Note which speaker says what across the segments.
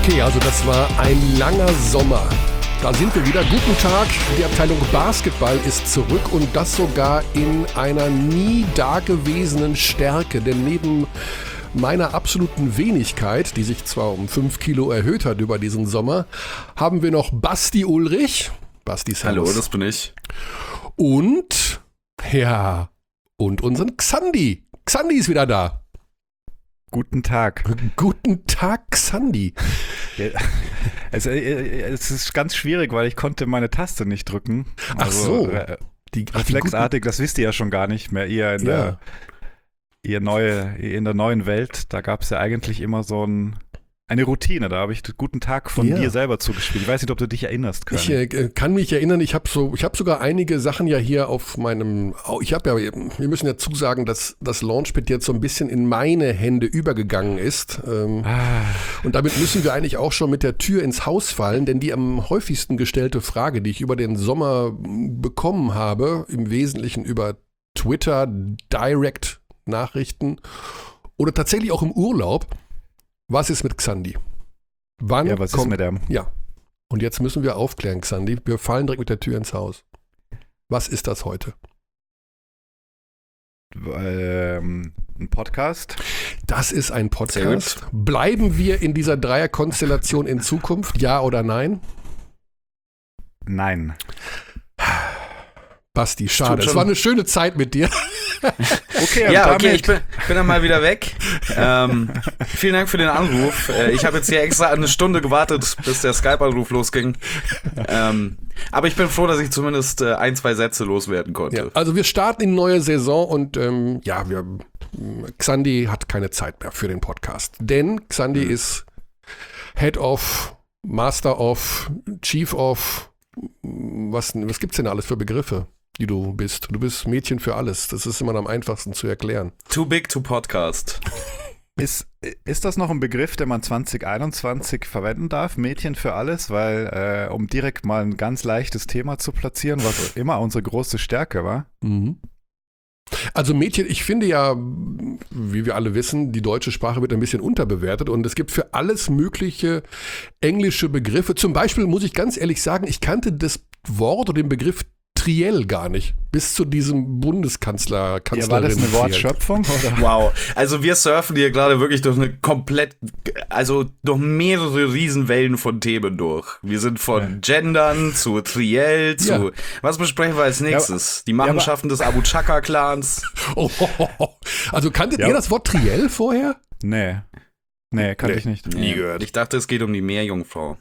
Speaker 1: Okay, also das war ein langer Sommer. Da sind wir wieder. Guten Tag, die Abteilung Basketball ist zurück und das sogar in einer nie dagewesenen Stärke. Denn neben meiner absoluten Wenigkeit, die sich zwar um 5 Kilo erhöht hat über diesen Sommer, haben wir noch Basti Ulrich. Basti, servus.
Speaker 2: Hallo, das bin ich.
Speaker 1: Und unseren Xandi. Xandi ist wieder da.
Speaker 3: Guten Tag.
Speaker 1: Guten Tag, Xandi.
Speaker 3: Ja, es ist ganz schwierig, weil ich konnte meine Taste nicht drücken.
Speaker 1: Ach so.
Speaker 3: Reflexartig, das wisst ihr ja schon gar nicht mehr. Ihr in der neuen Welt, da gab es ja eigentlich immer so eine Routine. Da habe ich guten Tag von dir selber zugespielt. Ich weiß nicht, ob du dich erinnerst, Körny.
Speaker 1: Ich kann mich erinnern, ich habe sogar einige Sachen ja hier auf meinem, wir müssen ja zusagen, dass das Launchpad jetzt so ein bisschen in meine Hände übergegangen ist. Und damit müssen wir eigentlich auch schon mit der Tür ins Haus fallen, denn die am häufigsten gestellte Frage, die ich über den Sommer bekommen habe, im Wesentlichen über Twitter, Direct-Nachrichten oder tatsächlich auch im Urlaub: Was ist mit Xandi?
Speaker 3: Was ist mit dem?
Speaker 1: Ja, und jetzt müssen wir aufklären, Xandi. Wir fallen direkt mit der Tür ins Haus. Was ist das heute?
Speaker 3: Ein Podcast?
Speaker 1: Das ist ein Podcast. Bleiben wir in dieser Dreierkonstellation in Zukunft? Ja oder nein?
Speaker 3: Nein.
Speaker 1: Basti, schade. Es war eine schöne Zeit mit dir.
Speaker 2: Okay, ich bin dann mal wieder weg. Vielen Dank für den Anruf. Ich habe jetzt hier extra eine Stunde gewartet, bis der Skype-Anruf losging. Aber ich bin froh, dass ich zumindest 1-2 Sätze loswerden konnte.
Speaker 1: Ja, also wir starten in die neue Saison und Xandi hat keine Zeit mehr für den Podcast. Denn Xandi ist Head of, Master of, Chief of, was gibt's denn alles für Begriffe, die du bist? Du bist Mädchen für alles. Das ist immer am einfachsten zu erklären.
Speaker 2: Too big to podcast.
Speaker 3: Ist das noch ein Begriff, den man 2021 verwenden darf? Mädchen für alles? Weil, um direkt mal ein ganz leichtes Thema zu platzieren, was immer unsere große Stärke war.
Speaker 1: Mhm. Also Mädchen, ich finde ja, wie wir alle wissen, die deutsche Sprache wird ein bisschen unterbewertet und es gibt für alles mögliche englische Begriffe. Zum Beispiel muss ich ganz ehrlich sagen, ich kannte das Wort oder den Begriff Triell gar nicht, bis zu diesem Bundeskanzlerin.
Speaker 3: Ja, war das eine Wortschöpfung? Oder?
Speaker 2: Wow, also wir surfen hier gerade wirklich durch durch mehrere Riesenwellen von Themen durch. Wir sind von Gendern zu Triell zu, was besprechen wir als nächstes? Die Machenschaften des Abu Chaka-Clans.
Speaker 1: Also kanntet ihr das Wort Triell vorher?
Speaker 3: Nee, kannte ich nicht.
Speaker 2: Nie gehört. Ich dachte, es geht um die Meerjungfrau.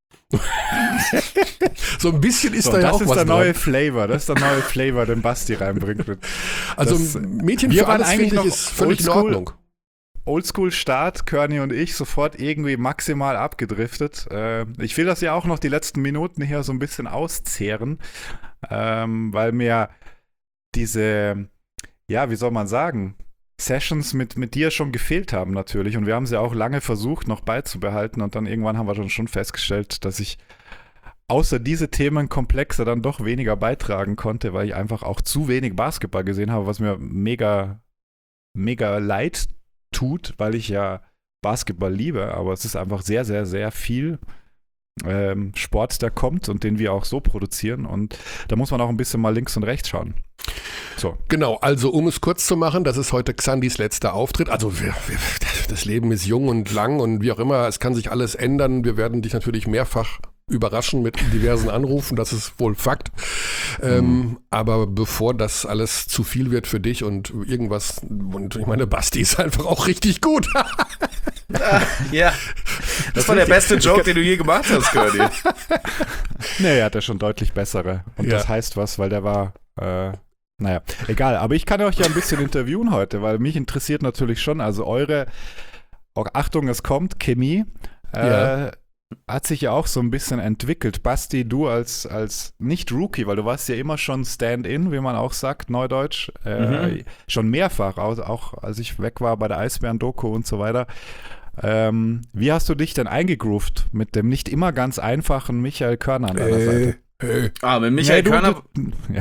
Speaker 1: So ein bisschen ist da ja auch was dran.
Speaker 3: Das ist der neue Flavor, den Basti reinbringt.
Speaker 1: Also Mädchen für alles, finde ich, ist völlig in Ordnung.
Speaker 3: Oldschool-Start, Körny und ich sofort irgendwie maximal abgedriftet. Ich will das ja auch noch die letzten Minuten hier so ein bisschen auszehren, weil mir diese, wie soll man sagen, Sessions mit dir schon gefehlt haben natürlich und wir haben sie auch lange versucht noch beizubehalten und dann irgendwann haben wir dann schon festgestellt, dass ich außer diese Themenkomplexe dann doch weniger beitragen konnte, weil ich einfach auch zu wenig Basketball gesehen habe, was mir mega, mega leid tut, weil ich ja Basketball liebe, aber es ist einfach sehr, sehr, sehr viel Sport, der kommt und den wir auch so produzieren und da muss man auch ein bisschen mal links und rechts schauen. So.
Speaker 1: Genau, also um es kurz zu machen, das ist heute Xandis letzter Auftritt. Also das Leben ist jung und lang und wie auch immer, es kann sich alles ändern. Wir werden dich natürlich mehrfach überraschen mit diversen Anrufen, das ist wohl Fakt. Aber bevor das alles zu viel wird für dich und irgendwas, und ich meine, Basti ist einfach auch richtig gut.
Speaker 2: Ja, das war der beste Joke, den du je gemacht hast, Curdy.
Speaker 3: Nee, er hat ja schon deutlich bessere. Und das heißt was, weil der war, naja, egal. Aber ich kann euch ja ein bisschen interviewen heute, weil mich interessiert natürlich schon, also Achtung, es kommt, Chemie, hat sich ja auch so ein bisschen entwickelt. Basti, du als nicht Rookie, weil du warst ja immer schon Stand-in, wie man auch sagt, Neudeutsch, schon mehrfach, auch als ich weg war bei der Eisbären-Doku und so weiter. Wie hast du dich denn eingegroovt mit dem nicht immer ganz einfachen Michael Körner an deiner Seite?
Speaker 2: Mit Michael Körner...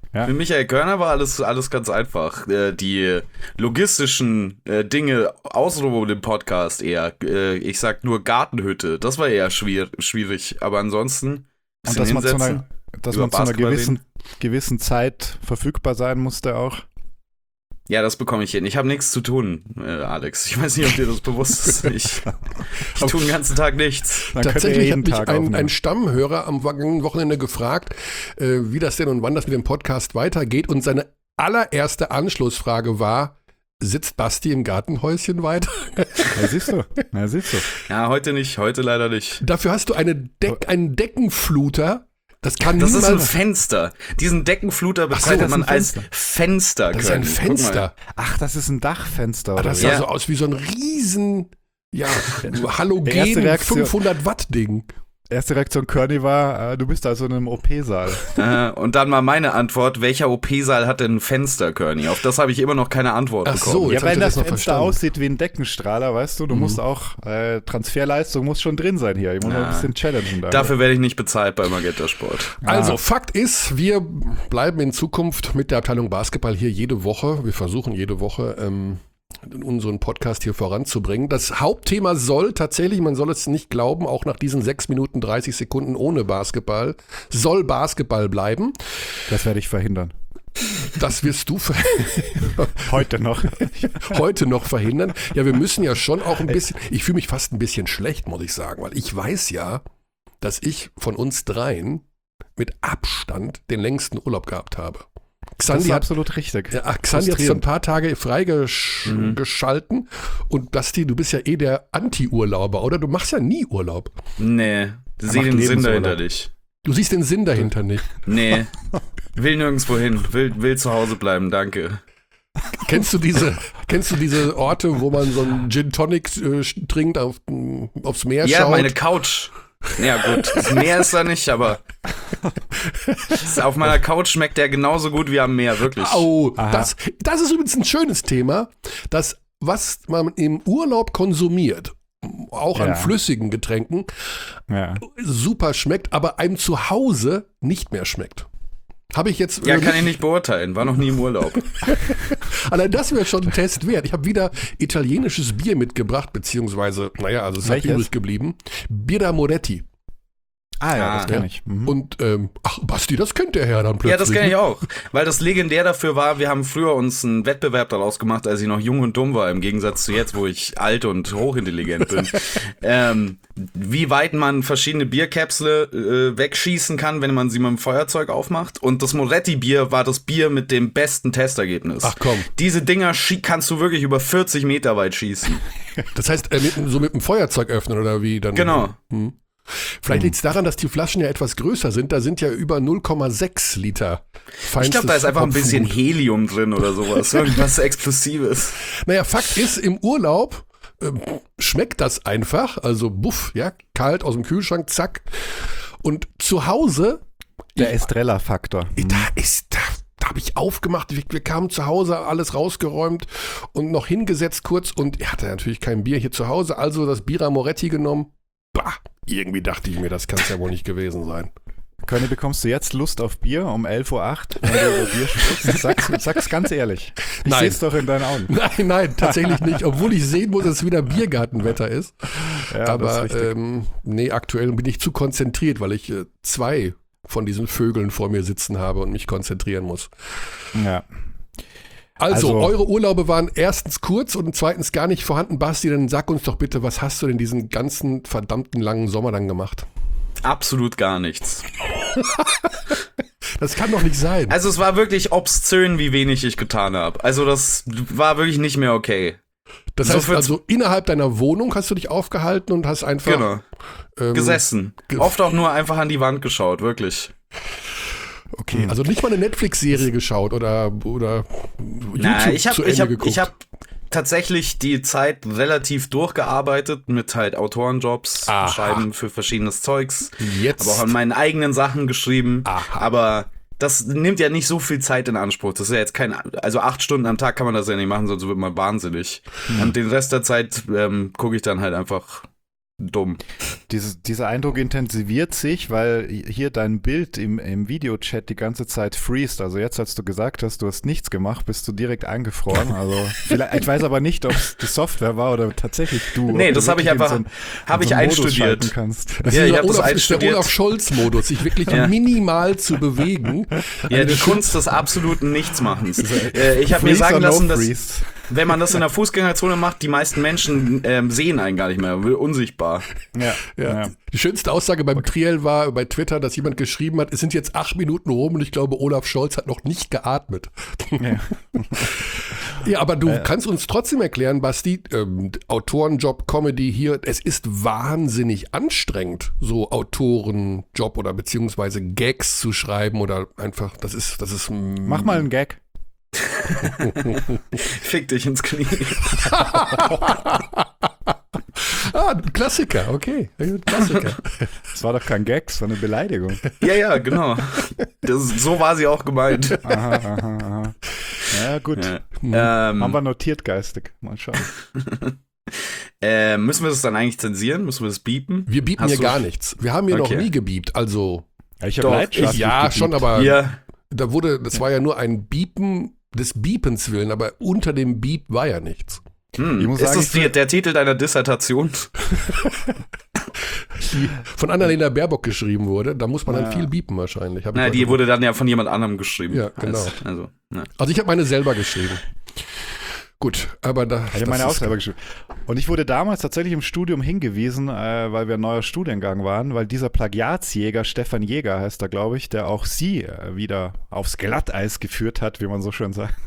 Speaker 3: Ja.
Speaker 2: Mit Michael Körner war alles ganz einfach. Die logistischen Dinge außenrum um den Podcast eher. Ich sag nur Gartenhütte. Das war eher schwierig. Aber ansonsten
Speaker 3: und dass man zu einer gewissen Zeit verfügbar sein musste auch.
Speaker 2: Ja, das bekomme ich hin. Ich habe nichts zu tun, Alex. Ich weiß nicht, ob dir das bewusst ist. Ich tue den ganzen Tag nichts.
Speaker 1: Tatsächlich hat mich ein Stammhörer am vergangenen Wochenende gefragt, wie das denn und wann das mit dem Podcast weitergeht. Und seine allererste Anschlussfrage war, sitzt Basti im Gartenhäuschen weiter?
Speaker 3: Ja, siehst du.
Speaker 2: Ja, heute nicht. Heute leider nicht.
Speaker 1: Dafür hast du einen Deckenfluter. Das
Speaker 2: ist ein Fenster. Diesen Deckenfluter bezeichnet man als Fenster.
Speaker 1: Das ist ein Fenster.
Speaker 3: Ach, das ist ein Dachfenster.
Speaker 1: Das sah so aus wie so ein riesen, Halogen 500 Watt Ding.
Speaker 3: Erste Reaktion Körny war, du bist also in einem OP-Saal.
Speaker 2: Und dann mal meine Antwort, welcher OP-Saal hat denn ein Fenster, Körny? Auf das habe ich immer noch keine Antwort bekommen.
Speaker 3: So, ja, weil das Fenster aussieht wie ein Deckenstrahler, weißt du, du musst auch, Transferleistung muss schon drin sein hier. Ich muss noch ein bisschen challengen.
Speaker 2: Dafür werde ich nicht bezahlt bei Magenta Sport.
Speaker 1: Also, Fakt ist, wir bleiben in Zukunft mit der Abteilung Basketball hier jede Woche. Wir versuchen jede Woche, unseren Podcast hier voranzubringen. Das Hauptthema soll tatsächlich, man soll es nicht glauben, auch nach diesen 6 Minuten 30 Sekunden ohne Basketball, soll Basketball bleiben.
Speaker 3: Das werde ich verhindern.
Speaker 1: Das wirst du
Speaker 3: heute noch
Speaker 1: verhindern. Ja, wir müssen ja schon auch ein bisschen, ich fühle mich fast ein bisschen schlecht, muss ich sagen, weil ich weiß ja, dass ich von uns dreien mit Abstand den längsten Urlaub gehabt habe.
Speaker 3: Das ist absolut richtig.
Speaker 1: Ja, Xandi hat so ein paar Tage freigeschalten und Basti, du bist ja der Anti-Urlauber, oder? Du machst ja nie Urlaub.
Speaker 2: Nee, sieh den Sinn dahinter nicht.
Speaker 1: Du siehst den Sinn dahinter nicht.
Speaker 2: Nee, will nirgendwo hin, will zu Hause bleiben, danke.
Speaker 1: Kennst du diese Orte, wo man so einen Gin Tonic trinkt, aufs Meer schaut?
Speaker 2: Ja, meine Couch. Ja gut, das Meer ist da nicht, aber auf meiner Couch schmeckt der genauso gut wie am Meer, wirklich.
Speaker 1: Oh, das ist übrigens ein schönes Thema, das, was man im Urlaub konsumiert, auch an flüssigen Getränken, super schmeckt, aber einem zu Hause nicht mehr schmeckt. Habe ich jetzt.
Speaker 2: Ja, kann ich nicht beurteilen, war noch nie im Urlaub.
Speaker 1: Allein das wäre schon ein Test wert. Ich habe wieder italienisches Bier mitgebracht, beziehungsweise, es ist übrig geblieben. Birra Moretti.
Speaker 3: Das kenne ich.
Speaker 1: Und, Basti, das kennt der Herr dann plötzlich.
Speaker 2: Ja, das kenne ich auch, weil das legendär dafür war, wir haben früher uns einen Wettbewerb daraus gemacht, als ich noch jung und dumm war, im Gegensatz zu jetzt, wo ich alt und hochintelligent bin. Wie weit man verschiedene Bierkäpsle wegschießen kann, wenn man sie mit dem Feuerzeug aufmacht. Und das Moretti-Bier war das Bier mit dem besten Testergebnis.
Speaker 1: Ach komm.
Speaker 2: Diese Dinger kannst du wirklich über 40 Meter weit schießen.
Speaker 1: Das heißt, mit dem Feuerzeug öffnen oder wie dann?
Speaker 2: Genau.
Speaker 1: Vielleicht liegt es daran, dass die Flaschen ja etwas größer sind. Da sind ja über 0,6 Liter feinstes.
Speaker 2: Ich glaube, da ist einfach ein bisschen Helium drin oder sowas. Irgendwas Explosives.
Speaker 1: Naja, Fakt ist, im Urlaub schmeckt das einfach. Also kalt aus dem Kühlschrank, zack. Und zu Hause.
Speaker 3: Der Estrella-Faktor.
Speaker 1: Da habe ich aufgemacht. Wir kamen zu Hause, alles rausgeräumt und noch hingesetzt kurz. Und er hatte natürlich kein Bier hier zu Hause. Also das Birra Moretti genommen. Irgendwie dachte ich mir, das kann es ja wohl nicht gewesen sein.
Speaker 3: Körny, bekommst du jetzt Lust auf Bier um 11.08 Uhr, wenn du über Bier sprichst? Sag's ganz ehrlich. Ich sehe es doch in deinen Augen.
Speaker 1: Nein, tatsächlich nicht. Obwohl ich sehen muss, dass es wieder Biergartenwetter ist. Ja, aber aktuell bin ich zu konzentriert, weil ich 2 von diesen Vögeln vor mir sitzen habe und mich konzentrieren muss.
Speaker 3: Ja.
Speaker 1: Also, eure Urlaube waren erstens kurz und zweitens gar nicht vorhanden. Basti, dann sag uns doch bitte, was hast du denn diesen ganzen verdammten langen Sommer dann gemacht?
Speaker 2: Absolut gar nichts.
Speaker 1: Das kann doch nicht sein.
Speaker 2: Also es war wirklich obszön, wie wenig ich getan habe. Also das war wirklich nicht mehr okay.
Speaker 1: Das heißt also, innerhalb deiner Wohnung hast du dich aufgehalten und hast einfach
Speaker 2: gesessen. Oft auch nur einfach an die Wand geschaut, wirklich.
Speaker 1: Okay, also nicht mal eine Netflix-Serie geschaut oder YouTube zu Ende geguckt.
Speaker 2: Ich habe tatsächlich die Zeit relativ durchgearbeitet mit halt Autorenjobs, Schreiben für verschiedenes Zeugs. Aber auch an meinen eigenen Sachen geschrieben. Aha. Aber das nimmt ja nicht so viel Zeit in Anspruch. Das ist ja jetzt also 8 Stunden am Tag kann man das ja nicht machen, sonst wird man wahnsinnig. Und den Rest der Zeit gucke ich dann halt einfach dumm.
Speaker 3: Dieser Eindruck intensiviert sich, weil hier dein Bild im Videochat die ganze Zeit freest. Also jetzt, als du gesagt hast, du hast nichts gemacht, bist du direkt eingefroren. Also ich weiß aber nicht, ob es die Software war oder tatsächlich du.
Speaker 2: Nee, das habe ich einfach einstudiert.
Speaker 1: Das ist der Olaf Scholz-Modus, sich wirklich minimal zu bewegen.
Speaker 2: Ja, die Kunst des absoluten Nichtsmachens. Ich habe mir sagen lassen, dass wenn man das in der Fußgängerzone macht, die meisten Menschen sehen einen gar nicht mehr, unsichtbar.
Speaker 1: Ja. Die schönste Aussage beim Triell war bei Twitter, dass jemand geschrieben hat, es sind jetzt 8 Minuten rum und ich glaube, Olaf Scholz hat noch nicht geatmet. Ja, aber du kannst uns trotzdem erklären, Basti, Autorenjob, Comedy hier, es ist wahnsinnig anstrengend, so Autorenjob oder beziehungsweise Gags zu schreiben oder einfach, das ist.
Speaker 3: Mach mal einen Gag.
Speaker 2: Fick dich ins Knie.
Speaker 1: Klassiker, okay. Klassiker.
Speaker 3: Das war doch kein Gag, das war eine Beleidigung.
Speaker 2: Ja, genau. So war sie auch gemeint.
Speaker 3: Aha. Ja, gut. Haben wir notiert geistig. Mal schauen.
Speaker 2: Müssen wir das dann eigentlich zensieren? Müssen wir das biepen?
Speaker 1: Wir biepen hier gar nichts. Wir haben hier noch nie gebiept, also.
Speaker 3: Ich habe leidenschaftlich
Speaker 1: gebiept. Schon, aber das war ja nur ein Biepen des Biepens willen, aber unter dem Beep war ja nichts.
Speaker 2: Ist das der Titel deiner Dissertation?
Speaker 1: Die von Annalena Baerbock geschrieben wurde, da muss man dann viel biepen wahrscheinlich.
Speaker 2: Die wurde dann ja von jemand anderem geschrieben.
Speaker 1: Ja, genau. Also ich habe meine selber geschrieben. Gut, aber da.
Speaker 3: Ich habe meine auch selber geschrieben. Und ich wurde damals tatsächlich im Studium hingewiesen, weil wir ein neuer Studiengang waren, weil dieser Plagiatsjäger, Stefan Jäger heißt er, glaube ich, der auch sie wieder aufs Glatteis geführt hat, wie man so schön sagt.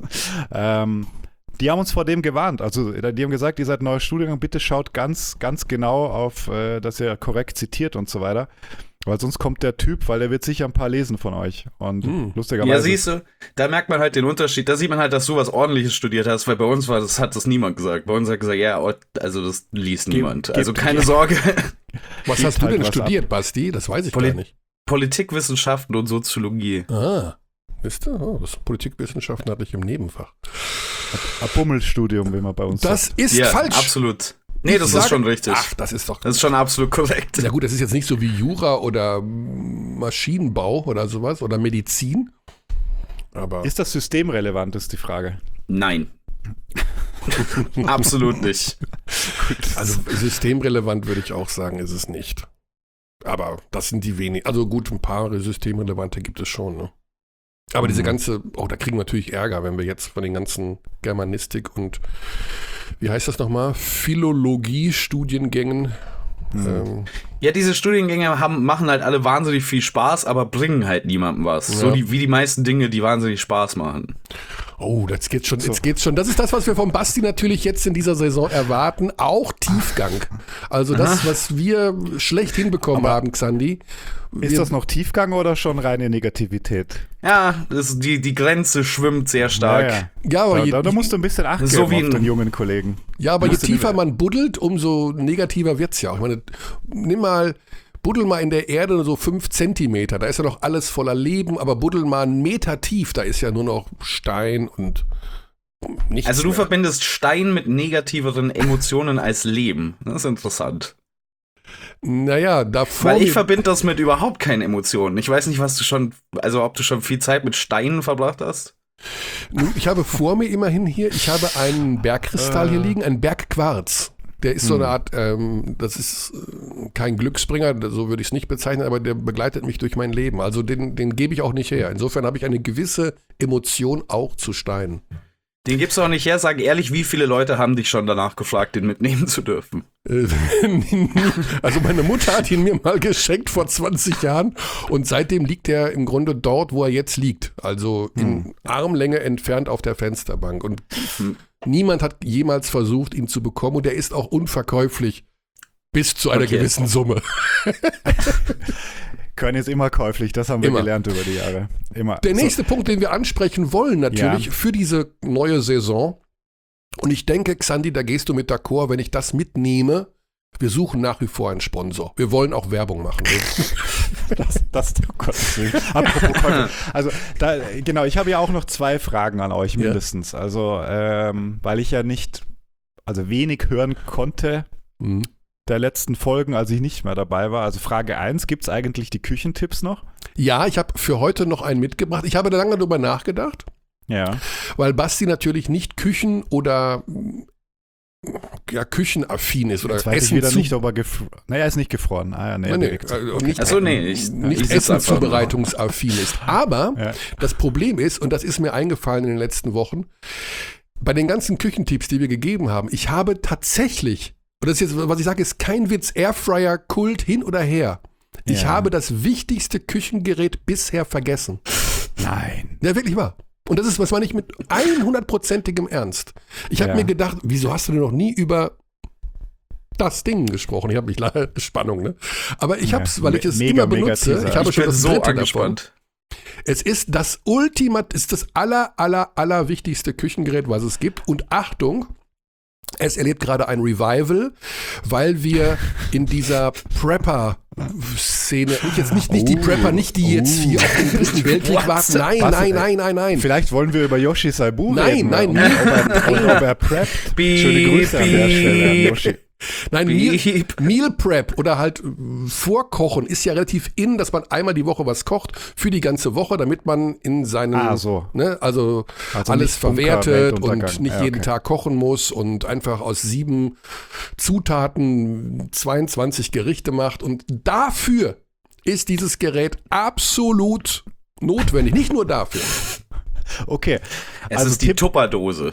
Speaker 3: Die haben uns vor dem gewarnt. Also die haben gesagt, ihr seid ein neuer Studiengang, bitte schaut ganz, ganz genau auf, dass ihr korrekt zitiert und so weiter. Weil sonst kommt der Typ, weil der wird sicher ein paar lesen von euch. Und lustigerweise.
Speaker 2: Ja, siehst du, da merkt man halt den Unterschied. Da sieht man halt, dass du was Ordentliches studiert hast, weil bei uns hat das niemand gesagt. Bei uns hat gesagt, also das liest niemand. Also keine Sorge.
Speaker 1: Was hast du denn studiert, Basti? Das weiß ich gar nicht.
Speaker 2: Politikwissenschaften und Soziologie.
Speaker 1: Wisst ihr? Das Politikwissenschaften hatte ich im Nebenfach.
Speaker 3: Ein Bummelstudium, wie man bei uns
Speaker 1: sagt. Das ist falsch.
Speaker 2: Absolut. Nee, das ist schon richtig.
Speaker 1: Ach, das ist
Speaker 2: schon absolut korrekt.
Speaker 1: Ja gut, das ist jetzt nicht so wie Jura oder Maschinenbau oder sowas oder Medizin. Aber
Speaker 3: ist das systemrelevant, ist die Frage.
Speaker 2: Nein. Absolut nicht.
Speaker 1: Also systemrelevant würde ich auch sagen, ist es nicht. Aber das sind die wenigen. Also gut, ein paar systemrelevante gibt es schon, ne? Aber diese ganze, da kriegen wir natürlich Ärger, wenn wir jetzt von den ganzen Germanistik und, wie heißt das nochmal, Philologie-Studiengängen.
Speaker 2: Ja, diese Studiengänge machen halt alle wahnsinnig viel Spaß, aber bringen halt niemandem was. Ja. So wie die meisten Dinge, die wahnsinnig Spaß machen.
Speaker 1: Oh, jetzt geht's schon. Das ist das, was wir vom Basti natürlich jetzt in dieser Saison erwarten. Auch Tiefgang. Also das, was wir schlecht hinbekommen haben, Xandi.
Speaker 3: Ist das noch Tiefgang oder schon reine Negativität?
Speaker 2: Ja, die Grenze schwimmt sehr stark.
Speaker 3: Ja, aber da musst du ein bisschen Acht geben auf den jungen Kollegen.
Speaker 1: Ja, aber je tiefer man buddelt, umso negativer wird's ja auch. Ich meine, buddel mal in der Erde so 5 Zentimeter, da ist ja noch alles voller Leben, aber buddel mal 1 Meter tief, da ist ja nur noch Stein und nichts
Speaker 2: Also du
Speaker 1: mehr.
Speaker 2: verbindest Stein mit negativeren Emotionen als Leben. Das ist interessant.
Speaker 1: Naja, davor.
Speaker 2: Weil ich verbinde das mit überhaupt keinen Emotionen. Ich weiß nicht, ob du schon viel Zeit mit Steinen verbracht hast.
Speaker 1: Ich habe vor mir immerhin ich habe einen Bergkristall hier liegen, einen Bergquarz. Der ist so eine Art, das ist kein Glücksbringer, so würde ich es nicht bezeichnen, aber der begleitet mich durch mein Leben. Also den gebe ich auch nicht her. Insofern habe ich eine gewisse Emotion auch zu Steinen.
Speaker 2: Den gibst du auch nicht her. Sag ehrlich, wie viele Leute haben dich schon danach gefragt, den mitnehmen zu dürfen?
Speaker 1: Also meine Mutter hat ihn mir mal geschenkt vor 20 Jahren und seitdem liegt er im Grunde dort, wo er jetzt liegt. Also in Armlänge entfernt auf der Fensterbank. Und niemand hat jemals versucht, ihn zu bekommen. Und er ist auch unverkäuflich bis zu einer gewissen Summe.
Speaker 3: Körny ist immer käuflich, das haben wir gelernt über die Jahre. Immer.
Speaker 1: Der nächste Punkt, den wir ansprechen wollen natürlich für diese neue Saison, und ich denke, Xandi, da gehst du mit d'accord, wenn ich das mitnehme, wir suchen nach wie vor einen Sponsor. Wir wollen auch Werbung machen.
Speaker 3: Apropos, also ich habe ja auch noch 2 Fragen an euch mindestens. Also, weil ich ja wenig hören konnte, der letzten Folgen, als ich nicht mehr dabei war. Also Frage 1, gibt es eigentlich die Küchentipps noch?
Speaker 1: Ja, ich habe für heute noch einen mitgebracht. Ich habe da lange drüber nachgedacht.
Speaker 3: Ja.
Speaker 1: Weil Basti natürlich nicht Küchen- oder küchenaffin ist oder
Speaker 3: Jetzt weiß
Speaker 1: Essen
Speaker 3: ich wieder nicht, ob er er ist nicht gefroren.
Speaker 1: Nicht Essenzubereitungsaffin ist. Aber das Problem ist, und das ist mir eingefallen in den letzten Wochen, bei den ganzen Küchentipps, die wir gegeben haben, ich habe tatsächlich, und das ist jetzt, was ich sage, ist kein Witz, Airfryer, Kult, hin oder her. Ich habe das wichtigste Küchengerät bisher vergessen.
Speaker 3: Nein.
Speaker 1: Ja, wirklich wahr. Und das meine ich mit 100%igem Ernst. Ich habe mir gedacht, wieso hast du denn noch nie über das Ding gesprochen? Ich habe mich leider, Spannung, ne? Aber ich habe es, weil ich es immer benutze, ich habe schon das dritte davon. Es ist das allerwichtigste Küchengerät, was es gibt. Und Achtung, es erlebt gerade ein Revival, weil wir in dieser Prepper-Szene, nicht die Prepper, nicht die jetzt hier auf den Dritten Weltkrieg warten. Nein.
Speaker 3: Vielleicht wollen wir über Yoshi Saibu reden.
Speaker 1: Nein.
Speaker 3: Ob er preppt. Schöne Grüße an der Stelle an Yoshi.
Speaker 1: Nein, Meal Prep oder halt Vorkochen ist ja relativ in, dass man einmal die Woche was kocht für die ganze Woche, damit man in seinen, also alles verwertet und nicht jeden Tag kochen muss und einfach aus 7 Zutaten 22 Gerichte macht. Und dafür ist dieses Gerät absolut notwendig, nicht nur dafür.
Speaker 3: Okay.
Speaker 2: Es ist die Tupperdose.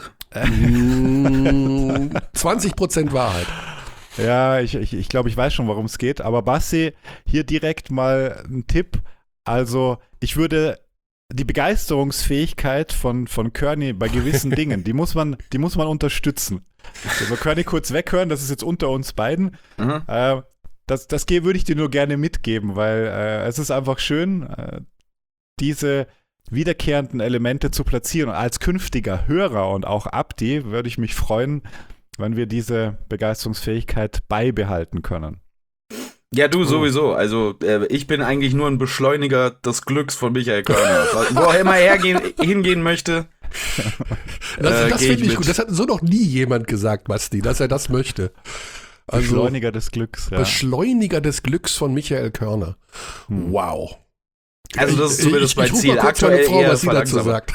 Speaker 1: 20% Wahrheit.
Speaker 3: Ja, ich glaube, ich weiß schon, worum es geht. Aber Basti, hier direkt mal ein Tipp. Also, ich würde die Begeisterungsfähigkeit von Körny bei gewissen Dingen, die muss man unterstützen. Also Körny kurz weghören, das ist jetzt unter uns beiden. Das würde ich dir nur gerne mitgeben, weil es ist einfach schön, diese wiederkehrenden Elemente zu platzieren. Und als künftiger Hörer und auch Abdi würde ich mich freuen, wenn wir diese Begeisterungsfähigkeit beibehalten können.
Speaker 2: Ja, du sowieso. Also ich bin eigentlich nur ein Beschleuniger des Glücks von Michael Körner. Wo er immer hingehen möchte.
Speaker 1: Das finde ich gut. Das hat so noch nie jemand gesagt, Basti, dass er das möchte.
Speaker 3: Also, Beschleuniger des Glücks. Ja.
Speaker 1: Beschleuniger des Glücks von Michael Körner. Wow.
Speaker 2: Also das ist zumindest mein Ziel.
Speaker 1: Aktuell Frau, was sie dazu sagt.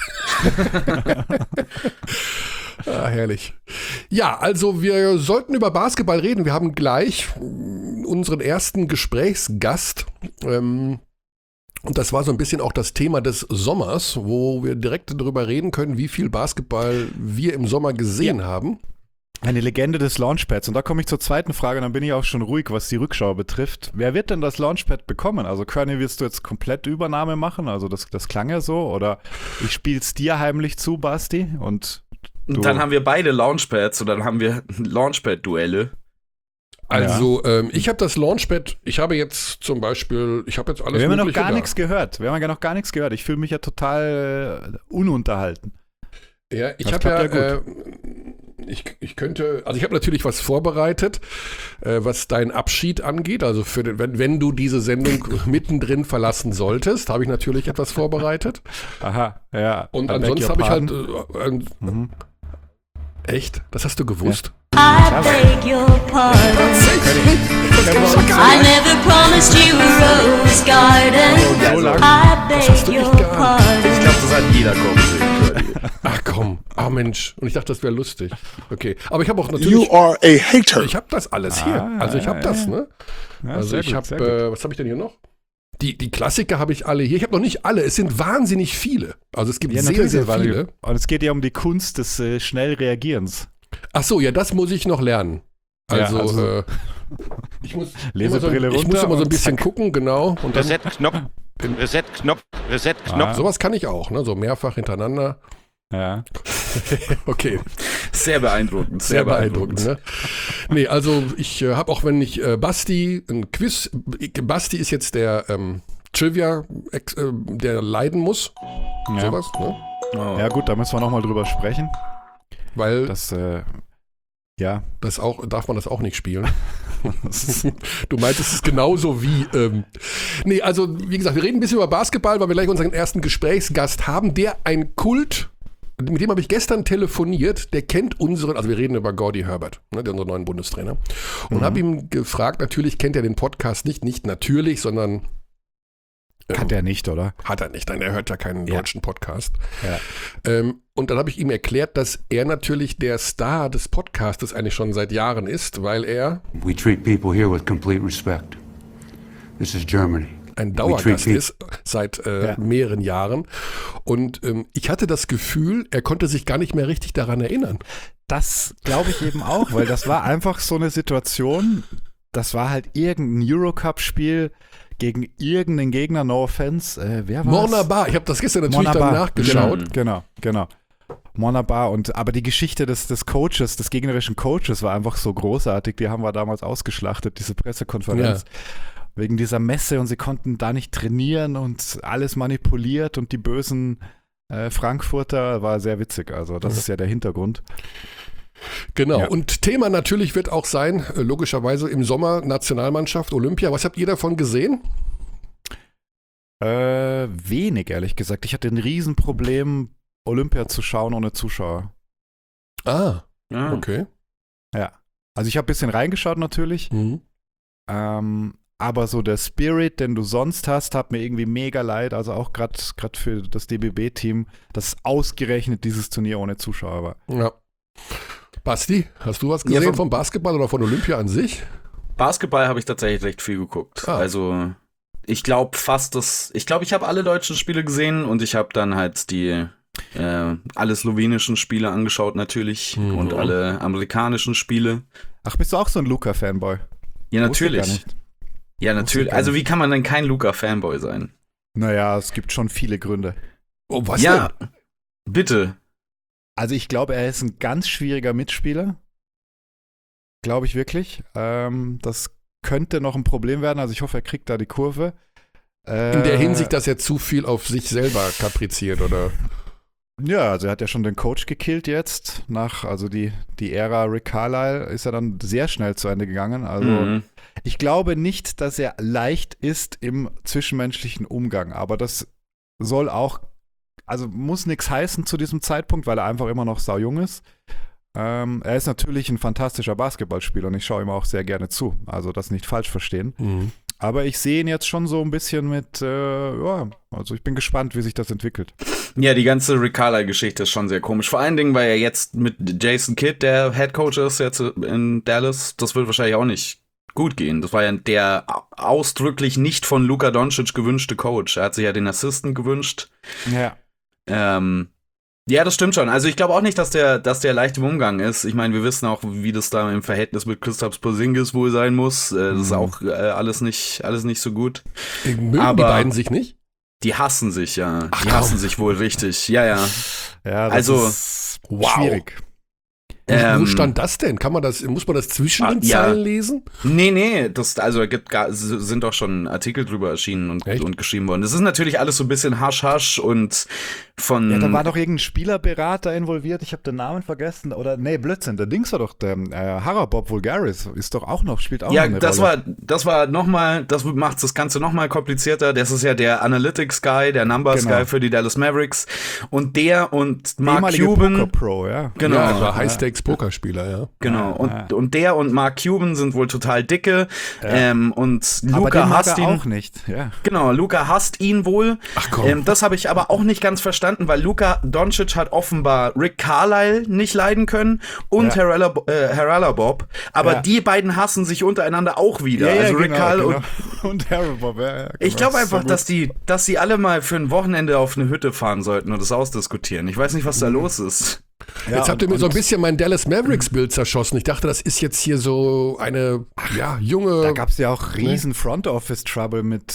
Speaker 1: Herrlich. Ja, also wir sollten über Basketball reden. Wir haben gleich unseren ersten Gesprächsgast. Und das war so ein bisschen auch das Thema des Sommers, wo wir direkt darüber reden können, wie viel Basketball wir im Sommer gesehen haben.
Speaker 3: Eine Legende des Launchpads. Und da komme ich zur zweiten Frage, und dann bin ich auch schon ruhig, was die Rückschau betrifft. Wer wird denn das Launchpad bekommen? Also Körny, wirst du jetzt komplett Übernahme machen? Also das klang ja so. Oder ich spiel's dir heimlich zu, Basti. Und
Speaker 2: dann haben wir beide Launchpads und dann haben wir Launchpad-Duelle.
Speaker 1: Also ich habe das Launchpad, ich habe jetzt alles
Speaker 3: Wir haben ja noch gar nichts gehört. Ich fühle mich ja total ununterhalten.
Speaker 1: Ja, ich habe ich habe natürlich was vorbereitet, was deinen Abschied angeht. Also wenn du diese Sendung mittendrin verlassen solltest, habe ich natürlich etwas vorbereitet.
Speaker 3: Aha, ja.
Speaker 1: Und ansonsten habe ich halt Echt? Das hast du gewusst?
Speaker 4: I beg your pardon. I never promised you a rose garden. I beg your pardon.
Speaker 2: Ich glaube, das hat jeder kommen sehen.
Speaker 1: Ach komm, Mensch. Und ich dachte, das wäre lustig. Okay, aber ich habe auch natürlich...
Speaker 5: You are a hater.
Speaker 1: Ich habe das alles hier. Also ich habe das, ne?
Speaker 3: Ja,
Speaker 1: also ich habe, was habe ich denn hier noch? Die Klassiker habe ich alle hier. Ich habe noch nicht alle. Es sind wahnsinnig viele. Also es gibt sehr, sehr viele.
Speaker 3: Und es geht ja um die Kunst des schnell Reagierens.
Speaker 1: Ach so, ja, das muss ich noch lernen. Also, ich muss immer so ein bisschen gucken, genau. Und
Speaker 5: Reset-Knopf, Reset-Knopf, Reset-Knopf.
Speaker 1: Sowas kann ich auch, ne? So mehrfach hintereinander.
Speaker 3: Ja.
Speaker 1: Okay.
Speaker 2: Sehr beeindruckend.
Speaker 1: Sehr beeindruckend, ne? Nee, also ich habe auch, wenn ich Basti, ein Quiz, Basti ist jetzt der Trivia, der leiden muss.
Speaker 3: Ja.
Speaker 1: Sowas, ne?
Speaker 3: Oh. Ja gut, da müssen wir nochmal drüber sprechen.
Speaker 1: Weil
Speaker 3: das,
Speaker 1: darf man das auch nicht spielen. Du meintest es genauso wie, nee, also wie gesagt, wir reden ein bisschen über Basketball, weil wir gleich unseren ersten Gesprächsgast haben, der ein mit dem habe ich gestern telefoniert, der kennt unseren, also wir reden über Gordy Herbert, ne, der unseren neuen Bundestrainer, und habe ihm gefragt, natürlich kennt er den Podcast nicht natürlich, sondern
Speaker 3: Hat er nicht, oder?
Speaker 1: Hat er nicht, nein, er hört ja keinen deutschen Podcast.
Speaker 3: Ja.
Speaker 1: Und dann habe ich ihm erklärt, dass er natürlich der Star des Podcastes eigentlich schon seit Jahren ist, weil er
Speaker 6: We treat people here with complete respect. This is Germany.
Speaker 1: ein Dauergast ist seit mehreren Jahren. Und ich hatte das Gefühl, er konnte sich gar nicht mehr richtig daran erinnern.
Speaker 3: Das glaube ich eben auch, weil das war einfach so eine Situation, das war halt irgendein Eurocup-Spiel gegen irgendeinen Gegner, no offense. Wer war's?
Speaker 1: Mornabar, ich habe das gestern natürlich dann nachgeschaut.
Speaker 3: Genau. Mornabar, aber die Geschichte des Coaches, des gegnerischen Coaches war einfach so großartig, die haben wir damals ausgeschlachtet, diese Pressekonferenz. Ja. Wegen dieser Messe und sie konnten da nicht trainieren und alles manipuliert und die bösen Frankfurter, war sehr witzig. Also das ist ja der Hintergrund.
Speaker 1: Genau, und Thema natürlich wird auch sein, logischerweise im Sommer Nationalmannschaft, Olympia. Was habt ihr davon gesehen?
Speaker 3: Wenig, ehrlich gesagt. Ich hatte ein Riesenproblem, Olympia zu schauen ohne Zuschauer.
Speaker 1: Okay.
Speaker 3: Ja, also ich habe ein bisschen reingeschaut natürlich. Aber so der Spirit, den du sonst hast, hat mir irgendwie mega leid. Also auch gerade für das DBB-Team, dass ausgerechnet dieses Turnier ohne Zuschauer war.
Speaker 1: Ja. Basti, hast du was gesehen vom Basketball oder von Olympia an sich?
Speaker 2: Basketball habe ich tatsächlich recht viel geguckt. Also ich glaube ich habe alle deutschen Spiele gesehen und ich habe dann halt die alle slowenischen Spiele angeschaut natürlich und alle amerikanischen Spiele.
Speaker 3: Ach, bist du auch so ein Luka-Fanboy?
Speaker 2: Ja, natürlich. Ja, natürlich. Also wie kann man denn kein Luka-Fanboy sein?
Speaker 3: Naja, es gibt schon viele Gründe.
Speaker 1: Oh, was denn?
Speaker 2: Bitte.
Speaker 3: Also ich glaube, er ist ein ganz schwieriger Mitspieler. Glaube ich wirklich. Das könnte noch ein Problem werden. Also ich hoffe, er kriegt da die Kurve.
Speaker 1: In der Hinsicht, dass er zu viel auf sich selber kapriziert, oder?
Speaker 3: Ja, also er hat ja schon den Coach gekillt jetzt. Also die Ära Rick Carlisle ist ja dann sehr schnell zu Ende gegangen. Also ich glaube nicht, dass er leicht ist im zwischenmenschlichen Umgang. Aber das soll auch, also muss nichts heißen zu diesem Zeitpunkt, weil er einfach immer noch saujung ist. Er ist natürlich ein fantastischer Basketballspieler und ich schaue ihm auch sehr gerne zu. Also das nicht falsch verstehen. Aber ich sehe ihn jetzt schon so ein bisschen mit, also ich bin gespannt, wie sich das entwickelt.
Speaker 2: Ja, die ganze Rick Carlisle-Geschichte ist schon sehr komisch. Vor allen Dingen, weil er jetzt mit Jason Kidd, der Head Coach ist jetzt in Dallas, das wird wahrscheinlich auch nicht gut gehen. Das war ja der ausdrücklich nicht von Luka Doncic gewünschte Coach. Er hat sich ja den Assistant gewünscht.
Speaker 3: Ja.
Speaker 2: Ja, das stimmt schon. Also ich glaube auch nicht, dass der leicht im Umgang ist. Ich meine, wir wissen auch, wie das da im Verhältnis mit Kristaps Porzingis wohl sein muss. Das ist auch alles nicht so gut.
Speaker 1: Mögen die beiden sich nicht?
Speaker 2: Die hassen sich, ja. Die hassen sich wohl richtig. Ja.
Speaker 3: Ja, das ist schwierig.
Speaker 1: Wo stand das denn? Muss man das zwischen den Zeilen lesen?
Speaker 2: Nee, sind doch schon Artikel drüber erschienen und geschrieben worden. Das ist natürlich alles so ein bisschen Hasch und von...
Speaker 3: Ja, da war doch irgendein Spielerberater involviert, ich habe den Namen vergessen, oder nee, Blödsinn, der Dings war doch der Harabob Vulgaris, ist doch auch noch, spielt auch noch eine Rolle. Das war nochmal, das macht das Ganze nochmal komplizierter, das ist ja der Analytics-Guy, der Numbers-Guy für die Dallas Mavericks und der und Mark Cuban... Poker-Pro, ja.
Speaker 1: Genau. Ja, also High-Stakes-Pokerspieler, ja.
Speaker 2: Genau, und der und Mark Cuban sind wohl total dicke und Luka hasst ihn.
Speaker 3: Auch nicht, ja.
Speaker 2: Genau, Luka hasst ihn wohl.
Speaker 1: Ach komm.
Speaker 2: Das habe ich aber auch nicht ganz verstanden, weil Luka Doncic hat offenbar Rick Carlisle nicht leiden können und Haralabob, aber die beiden hassen sich untereinander auch wieder.
Speaker 3: Ja,
Speaker 2: also Rick Carlisle
Speaker 3: und Haralabob, ja.
Speaker 2: Ich glaube einfach, dass sie alle mal für ein Wochenende auf eine Hütte fahren sollten und das ausdiskutieren. Ich weiß nicht, was da los ist.
Speaker 1: Ja, jetzt habt ihr mir so ein bisschen mein Dallas Mavericks-Bild zerschossen. Ich dachte, das ist jetzt hier so eine junge...
Speaker 3: Da gab es ja auch riesen Front-Office-Trouble mit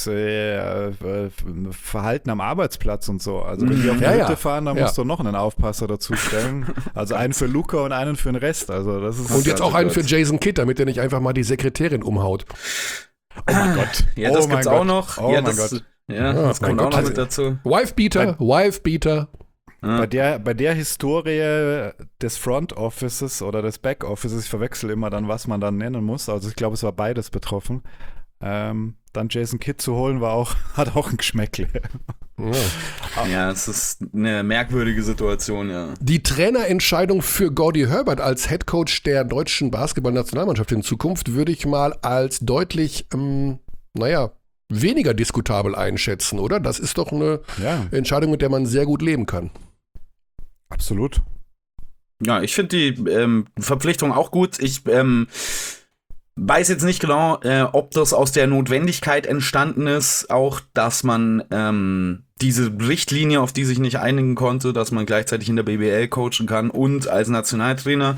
Speaker 3: Verhalten am Arbeitsplatz und so. Also wenn die auf die Hütte fahren, dann musst du noch einen Aufpasser dazu stellen. Also einen für Luka und einen für den Rest. Also das ist
Speaker 1: und jetzt auch einen für Jason Kidd, damit er nicht einfach mal die Sekretärin umhaut.
Speaker 3: Oh mein Gott.
Speaker 2: Ja, das gibt's auch noch.
Speaker 3: Oh mein Gott.
Speaker 2: Ja, das kommt auch noch mit dazu.
Speaker 1: Wife-Beater.
Speaker 3: Bei der Historie des Front Offices oder des Back Offices, ich verwechsel immer dann, was man dann nennen muss. Also ich glaube, es war beides betroffen. Dann Jason Kidd zu holen, hat auch ein Geschmäckle.
Speaker 2: Ja, es ist eine merkwürdige Situation, ja.
Speaker 1: Die Trainerentscheidung für Gordy Herbert als Headcoach der deutschen Basketballnationalmannschaft in Zukunft würde ich mal als deutlich, weniger diskutabel einschätzen, oder? Das ist doch eine Entscheidung, mit der man sehr gut leben kann.
Speaker 3: Absolut.
Speaker 2: Ja, ich finde die Verpflichtung auch gut. Ich weiß jetzt nicht genau, ob das aus der Notwendigkeit entstanden ist, auch dass man diese Richtlinie, auf die sich nicht einigen konnte, dass man gleichzeitig in der BBL coachen kann und als Nationaltrainer.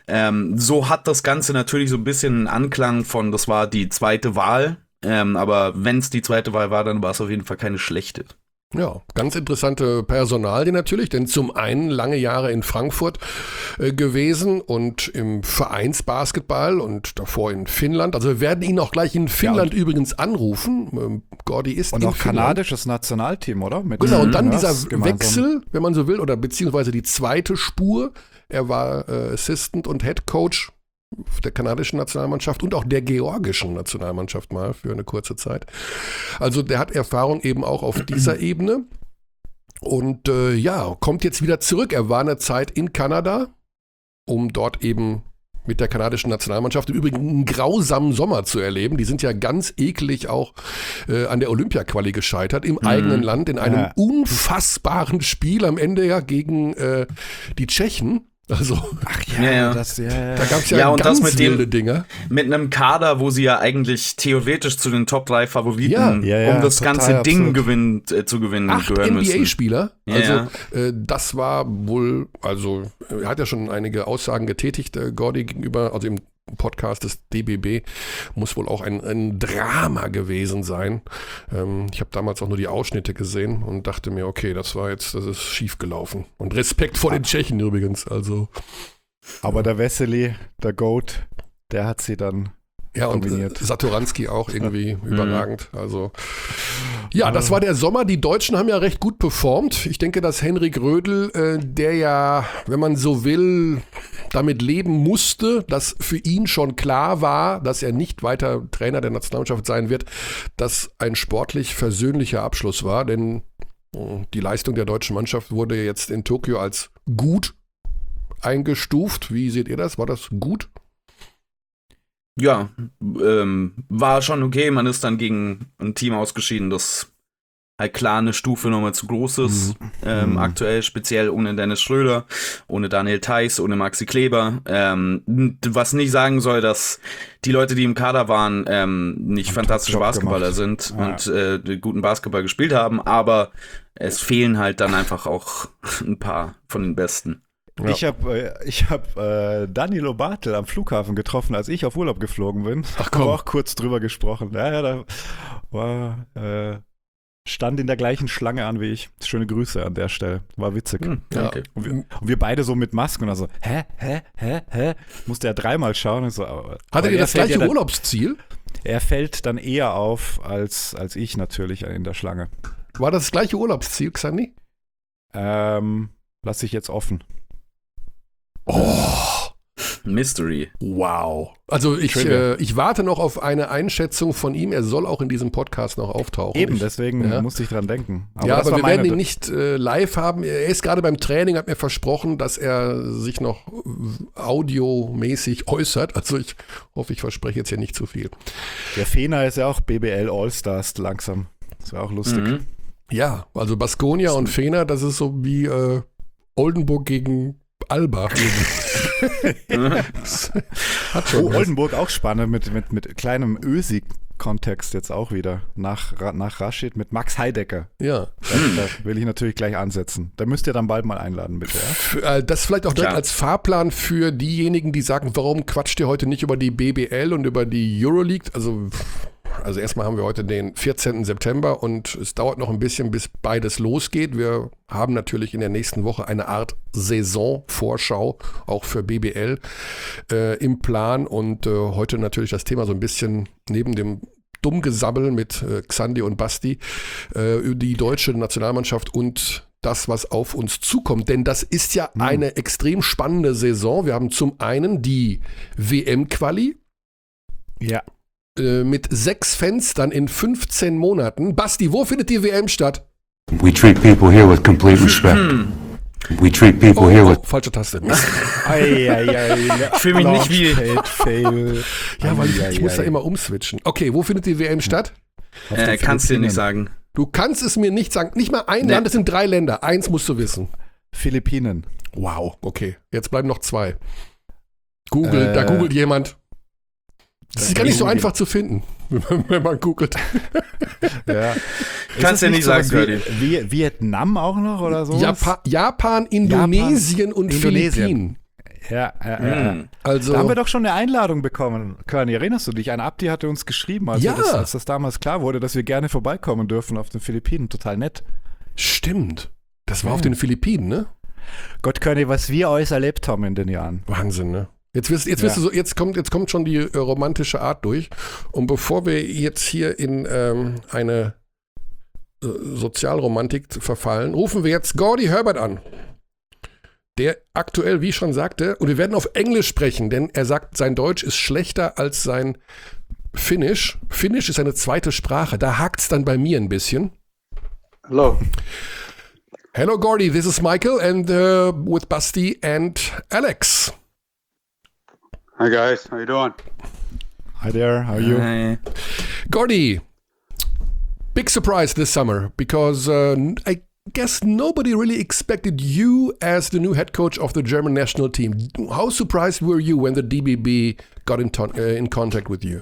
Speaker 2: So hat das Ganze natürlich so ein bisschen einen Anklang von, das war die zweite Wahl. Aber wenn es die zweite Wahl war, dann war es auf jeden Fall keine schlechte.
Speaker 1: Ja, ganz interessante Personalie natürlich, denn zum einen lange Jahre in Frankfurt gewesen und im Vereinsbasketball und davor in Finnland. Also wir werden ihn auch gleich in Finnland übrigens anrufen. Gordy ist
Speaker 3: und
Speaker 1: in
Speaker 3: auch
Speaker 1: Finnland.
Speaker 3: Kanadisches Nationalteam, oder?
Speaker 1: Genau, und dann dieser Wechsel, wenn man so will, oder beziehungsweise die zweite Spur. Er war Assistant und Head Coach der kanadischen Nationalmannschaft und auch der georgischen Nationalmannschaft mal für eine kurze Zeit. Also der hat Erfahrung eben auch auf dieser Ebene und kommt jetzt wieder zurück. Er war eine Zeit in Kanada, um dort eben mit der kanadischen Nationalmannschaft im Übrigen einen grausamen Sommer zu erleben. Die sind ja ganz eklig auch an der Olympia-Quali gescheitert, im eigenen Land, in einem unfassbaren Spiel am Ende gegen die Tschechen. Also, da gab es ja ganz
Speaker 2: das
Speaker 1: wilde Dinge.
Speaker 2: Mit einem Kader, wo sie ja eigentlich theoretisch zu den Top 3 Favoriten, um das ganze Ding zu gewinnen,
Speaker 1: 8
Speaker 2: gehören müssen.
Speaker 1: NBA-Spieler. Also, das war wohl, er hat ja schon einige Aussagen getätigt, Gordy gegenüber, also im Podcast des DBB, muss wohl auch ein Drama gewesen sein. Ich habe damals auch nur die Ausschnitte gesehen und dachte mir, okay, das ist schief gelaufen. Und Respekt vor den Tschechen übrigens. Also.
Speaker 3: Aber der Vesely, der Goat, der hat sie dann dominiert.
Speaker 1: Und Satoranski auch irgendwie überragend. Also das war der Sommer. Die Deutschen haben ja recht gut performt. Ich denke, dass Henrik Rödl, der ja, wenn man so will, damit leben musste, dass für ihn schon klar war, dass er nicht weiter Trainer der Nationalmannschaft sein wird, dass ein sportlich versöhnlicher Abschluss war. Denn die Leistung der deutschen Mannschaft wurde jetzt in Tokio als gut eingestuft. Wie seht ihr das? War das gut?
Speaker 2: Ja, war schon okay. Man ist dann gegen ein Team ausgeschieden, das halt klar eine Stufe nochmal zu groß ist. Aktuell speziell ohne Dennis Schröder, ohne Daniel Theiss, ohne Maxi Kleber. Was nicht sagen soll, dass die Leute, die im Kader waren, nicht fantastische Basketballer sind und guten Basketball gespielt haben, aber es fehlen halt dann einfach auch ein paar von den Besten.
Speaker 3: Ja. Ich hab Danilo Bartel am Flughafen getroffen, als ich auf Urlaub geflogen bin.
Speaker 1: Ach komm.
Speaker 3: Haben wir auch kurz drüber gesprochen. Ja, da war, stand in der gleichen Schlange an wie ich. Schöne Grüße an der Stelle. War witzig.
Speaker 2: Okay.
Speaker 3: Und wir beide so mit Masken und dann so, hä? Musste er dreimal schauen. Und so,
Speaker 1: hattet ihr das gleiche Urlaubsziel?
Speaker 3: Er fällt dann eher auf als ich natürlich in der Schlange.
Speaker 1: War das gleiche Urlaubsziel, Xandi?
Speaker 3: Lass ich jetzt offen.
Speaker 1: Oh,
Speaker 2: Mystery.
Speaker 1: Wow. Also ich warte noch auf eine Einschätzung von ihm. Er soll auch in diesem Podcast noch auftauchen.
Speaker 3: Eben, deswegen musste ich dran denken.
Speaker 1: Aber wir werden ihn nicht live haben. Er ist gerade beim Training, hat mir versprochen, dass er sich noch audiomäßig äußert. Also ich hoffe, ich verspreche jetzt hier nicht zu viel.
Speaker 3: Der Fener ist ja auch BBL All-Stars langsam. Das wäre auch lustig.
Speaker 1: Ja, also Baskonia und Fener, das ist so wie Oldenburg gegen Alba.
Speaker 3: Hat schon Oldenburg auch spannend mit kleinem Ösi-Kontext jetzt auch wieder. Nach Rashid mit Max Heidecker.
Speaker 1: Ja.
Speaker 3: Da will ich natürlich gleich ansetzen. Da müsst ihr dann bald mal einladen, bitte. Ja?
Speaker 1: Das vielleicht auch direkt als Fahrplan für diejenigen, die sagen, warum quatscht ihr heute nicht über die BBL und über die Euroleague? Also erstmal haben wir heute den 14. September und es dauert noch ein bisschen, bis beides losgeht. Wir haben natürlich in der nächsten Woche eine Art Saisonvorschau, auch für BBL im Plan. Und heute natürlich das Thema so ein bisschen neben dem Dummgesabbel mit Xandi und Basti, die deutsche Nationalmannschaft und das, was auf uns zukommt. Denn das ist ja eine extrem spannende Saison. Wir haben zum einen die WM-Quali.
Speaker 3: Ja.
Speaker 1: Mit 6 Fenstern in 15 Monaten. Basti, wo findet die WM statt?
Speaker 6: We treat people here with complete respect. We treat people here with...
Speaker 1: Falsche Taste.
Speaker 2: Ich fühle mich nicht wie...
Speaker 3: Fail.
Speaker 1: Ja, weil ich muss da immer umswitchen. Okay, wo findet die WM statt?
Speaker 2: Kannst du dir nicht sagen.
Speaker 1: Du kannst es mir nicht sagen. Nicht mal ein Land, es sind 3 Länder. Eins musst du wissen.
Speaker 3: Philippinen.
Speaker 1: Wow, okay. Jetzt bleiben noch 2. Google, da googelt jemand. Das ist gar nicht so einfach zu finden, wenn man googelt.
Speaker 3: Ja.
Speaker 2: Kannst ja nicht sagen,
Speaker 3: wie Vietnam auch noch oder so?
Speaker 1: Japan, Indonesien und Philippinen.
Speaker 3: Ja.
Speaker 1: Also,
Speaker 3: da haben wir doch schon eine Einladung bekommen, Körny. Erinnerst du dich? Ein Abdi hatte uns geschrieben, als das damals klar wurde, dass wir gerne vorbeikommen dürfen auf den Philippinen. Total nett.
Speaker 1: Stimmt. Das war auf den Philippinen, ne?
Speaker 3: Gott, Körny, was wir alles erlebt haben in den Jahren.
Speaker 1: Wahnsinn, ne? Jetzt wirst du so, jetzt kommt schon die romantische Art durch. Und bevor wir jetzt hier in eine Sozialromantik verfallen, rufen wir jetzt Gordy Herbert an. Der aktuell, wie ich schon sagte, und wir werden auf Englisch sprechen, denn er sagt, sein Deutsch ist schlechter als sein Finnisch. Finnisch ist eine zweite Sprache, da hakt's dann bei mir ein bisschen. Hello Gordy, this is Michael and with Basti and Alex.
Speaker 7: Hi guys, how you doing?
Speaker 3: Hi there, how are you?
Speaker 2: Hi.
Speaker 1: Gordy, big surprise this summer because I guess nobody really expected you as the new head coach of the German national team. How surprised were you when the DBB got in contact with you?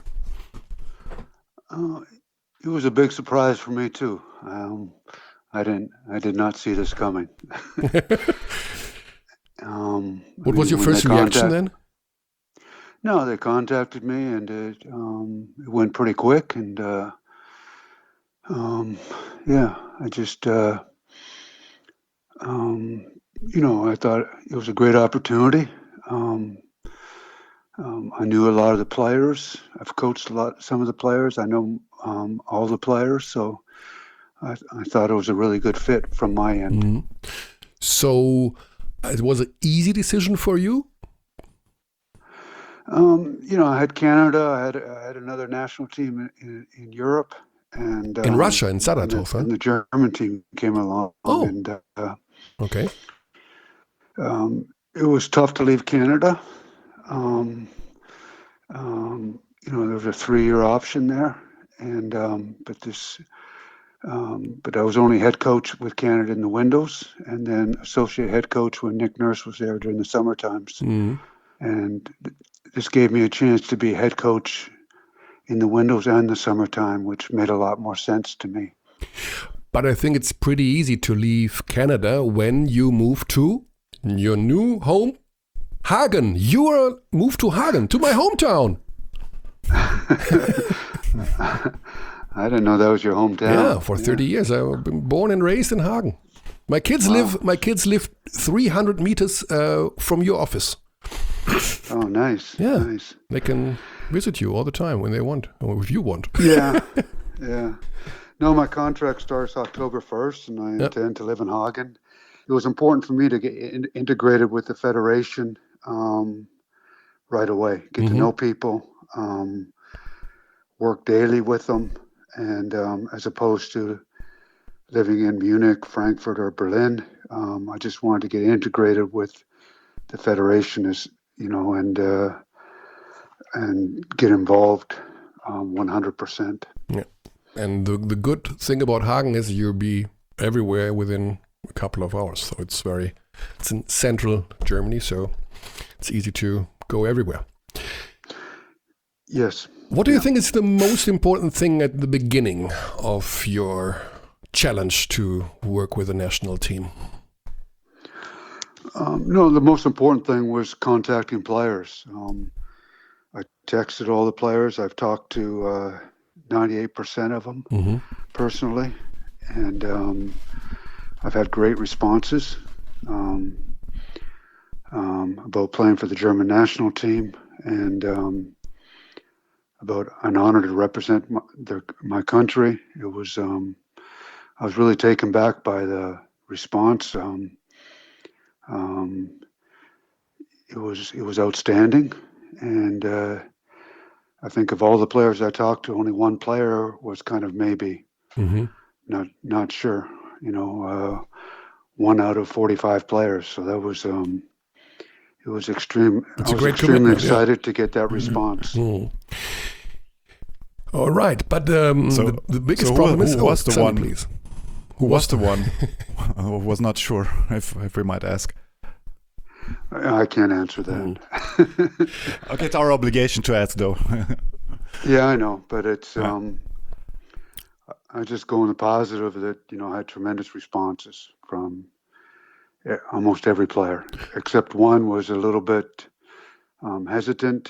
Speaker 7: It was a big surprise for me too. I did not see this coming.
Speaker 1: What was your first reaction then?
Speaker 7: No, they contacted me and it went pretty quick and I just I thought it was a great opportunity. I knew a lot of the players. I've coached some of the players. I know all the players, so I thought it was a really good fit from my end.
Speaker 1: Mm-hmm. So it was an easy decision for you?
Speaker 7: I had Canada. I had another national team in Europe, and
Speaker 1: in Russia, in Saratov,
Speaker 7: and the German team came along.
Speaker 1: Oh,
Speaker 7: and,
Speaker 1: okay.
Speaker 7: It was tough to leave Canada. There was a 3-year option there, and but I was only head coach with Canada in the Windows, and then associate head coach when Nick Nurse was there during the summer times. Mm-hmm. And this gave me a chance to be head coach in the Windows and the summertime, which made a lot more sense to me.
Speaker 1: But I think it's pretty easy to leave Canada when you move to your new home, Hagen. You moved to Hagen, to my hometown.
Speaker 7: I didn't know that was your hometown.
Speaker 1: Yeah, for 30 years. I've been born and raised in Hagen. My kids live 300 meters from your office.
Speaker 7: Oh, nice.
Speaker 1: Yeah,
Speaker 7: nice.
Speaker 1: They can visit you all the time when they want, or if you want.
Speaker 7: Yeah, yeah. No, my contract starts October 1st, and I intend to live in Hagen. It was important for me to get integrated with the federation right away, get to know people, work daily with them, and as opposed to living in Munich, Frankfurt, or Berlin, I just wanted to get integrated with the federation, and get involved 100%.
Speaker 1: Yeah, and the good thing about Hagen is you'll be everywhere within a couple of hours. So it's in central Germany, so it's easy to go everywhere.
Speaker 7: Yes.
Speaker 1: What do you think is the most important thing at the beginning of your challenge to work with the national team?
Speaker 7: The most important thing was contacting players. I texted all the players. I've talked to 98% of them personally, and I've had great responses about playing for the German national team, and about an honor to represent my country. It was I was really taken back by the response. It was outstanding, and I think of all the players I talked to, only one player was kind of maybe not sure. 1 out of 45 players. So that was it was extreme.
Speaker 1: It's
Speaker 7: I was extremely excited to get that response.
Speaker 1: Mm-hmm. All right, but the biggest problem is
Speaker 3: who was the one?
Speaker 1: Please.
Speaker 3: Who was the one? I was not sure if we might ask.
Speaker 7: I can't answer that.
Speaker 3: Okay, it's our obligation to ask, though.
Speaker 7: Yeah, I know, but it's I just go in the positive that I had tremendous responses from almost every player, except one was a little bit hesitant,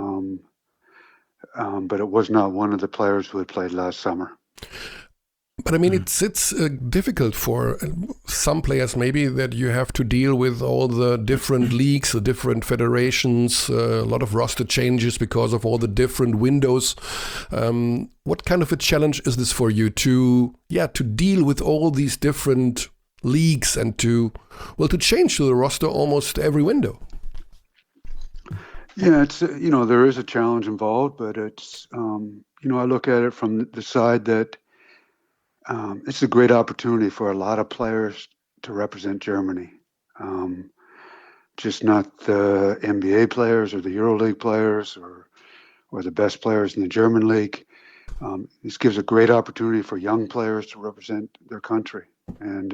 Speaker 7: but it was not one of the players who had played last summer.
Speaker 1: But I mean, it's difficult for some players maybe that you have to deal with all the different leagues, the different federations, a lot of roster changes because of all the different windows. What kind of a challenge is this for you to deal with all these different leagues and to change the roster almost every window?
Speaker 7: Yeah, it's there is a challenge involved, but it's I look at it from the side that it's a great opportunity for a lot of players to represent Germany. Just not the NBA players or the EuroLeague players or the best players in the German league. This gives a great opportunity for young players to represent their country and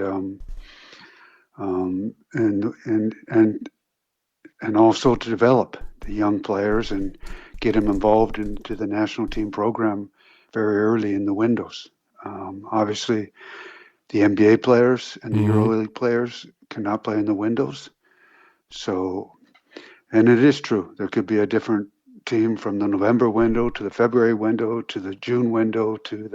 Speaker 7: also to develop the young players and get them involved into the national team program very early in the windows. Obviously, the NBA players and the EuroLeague players cannot play in the windows. So, and it is true, there could be a different team from the November window to the February window to the June window to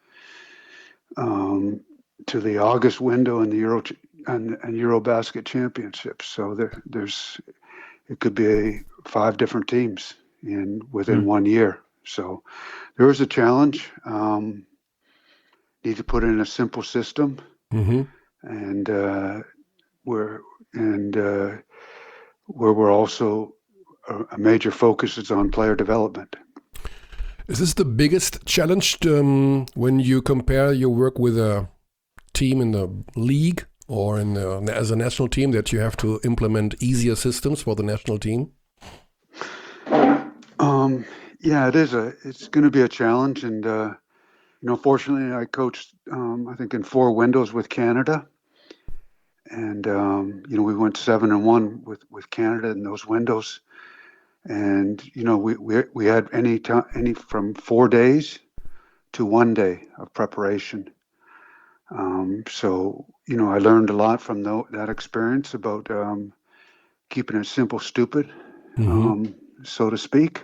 Speaker 7: the August window in the Eurobasket Championships. So it could be 5 different teams within 1 year. So there is a challenge. Need to put in a simple system, and where we're also a major focus is on player development.
Speaker 1: Is this the biggest challenge when you compare your work with a team in the league or as a national team, that you have to implement easier systems for the national team?
Speaker 7: Yeah, it's going to be a challenge, and fortunately, I coached I think in 4 windows with Canada, and we went 7-1 with Canada in those windows, and we had any from 4 days to 1 day of preparation. So I learned a lot from that experience about keeping it simple, stupid, so to speak.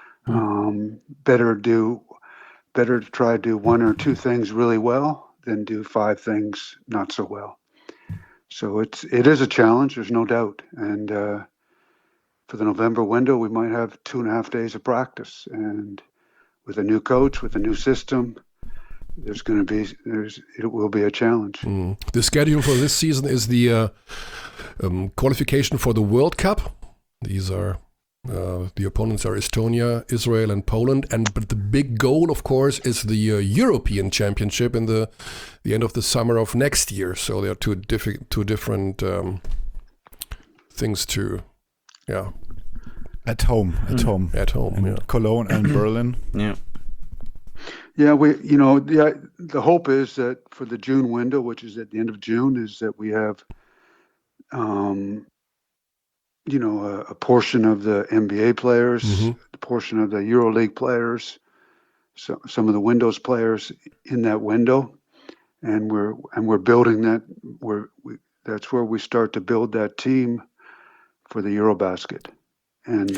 Speaker 7: Better to try to do 1 or 2 things really well than do 5 things not so well. So it is a challenge, there's no doubt. And for the November window, we might have 2.5 days of practice. And with a new coach, with a new system, it will be a challenge.
Speaker 1: The schedule for this season is the qualification for the World Cup. These are the opponents are Estonia, Israel, and Poland. But the big goal, of course, is the European Championship in the end of the summer of next year. So there are two different things to,
Speaker 3: At home,
Speaker 1: yeah.
Speaker 3: Cologne and Berlin.
Speaker 2: Yeah.
Speaker 7: Yeah, the hope is that for the June window, which is at the end of June, is that we have a portion of the NBA players, a portion of the EuroLeague players, some of the Windows players in that window, and we're building that. That's where we start to build that team for the Eurobasket, and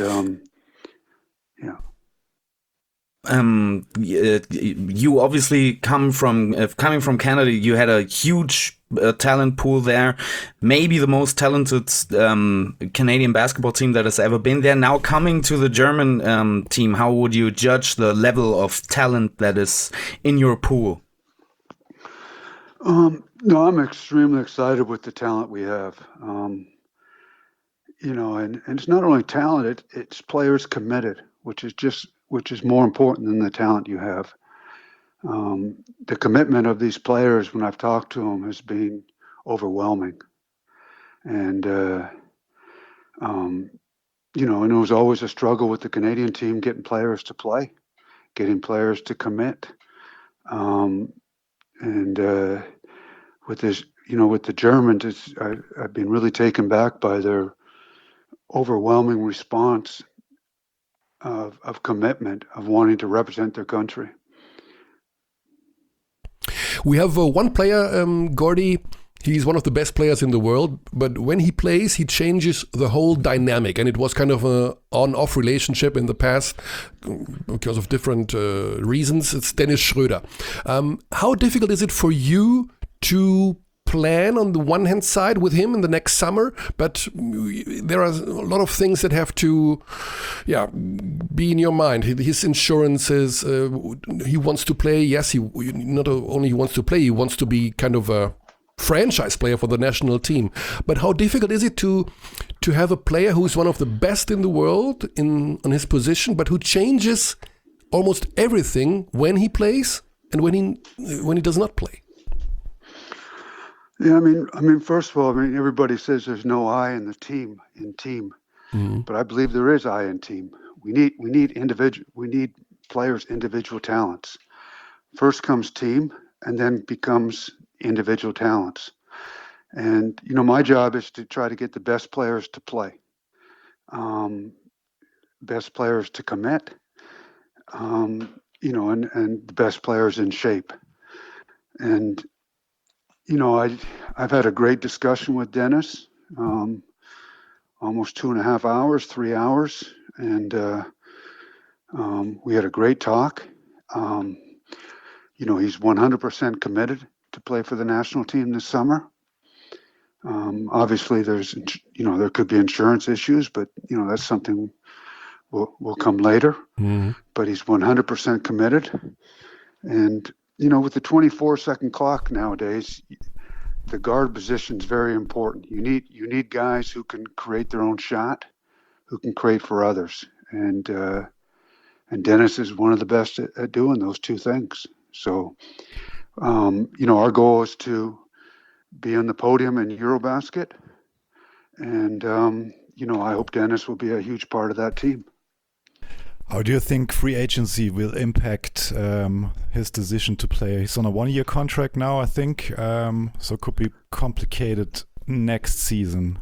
Speaker 2: you obviously coming from Canada, you had a huge talent pool there, maybe the most talented Canadian basketball team that has ever been there. Now coming to the German team, how would you judge the level of talent that is in your pool?
Speaker 7: No, I'm extremely excited with the talent we have. And it's not only talent, it's players committed, which is more important than the talent you have. the commitment of these players when I've talked to them has been overwhelming. And, and it was always a struggle with the Canadian team getting players to play, getting players to commit. With this, with the Germans, I've been really taken back by their overwhelming response of commitment, of wanting to represent their country.
Speaker 1: We have one player, Gordy. He's one of the best players in the world, but when he plays, he changes the whole dynamic. And it was kind of an on-off relationship in the past because of different reasons. It's Dennis Schröder. How difficult is it for you to plan on the one hand side with him in the next summer, but there are a lot of things that have to be in your mind. His insurances, he wants to play. Yes, he not only he wants to play, he wants to be kind of a franchise player for the national team. But how difficult is it to have a player who's one of the best in the world on his position, but who changes almost everything when he plays and when he does not play?
Speaker 7: Yeah, I mean, first of all, everybody says there's no I in the team,
Speaker 1: Mm-hmm.
Speaker 7: but I believe there is I in team. We need players' individual talents. First comes team, and then becomes individual talents. And my job is to try to get the best players to play, best players to commit, and the best players in shape. And I've had a great discussion with Dennis, almost 2.5 hours, 3 hours, and we had a great talk. He's 100% committed to play for the national team this summer. Obviously, there could be insurance issues, but that's something will come later.
Speaker 1: Mm-hmm.
Speaker 7: But he's 100% committed, and with the 24-second clock nowadays, the guard position is very important. You need guys who can create their own shot, who can create for others, and Dennis is one of the best at doing those two things. So, our goal is to be on the podium in Eurobasket, and I hope Dennis will be a huge part of that team.
Speaker 3: How do you think free agency will impact his decision to play? He's on a 1-year contract now, I think, so it could be complicated next season.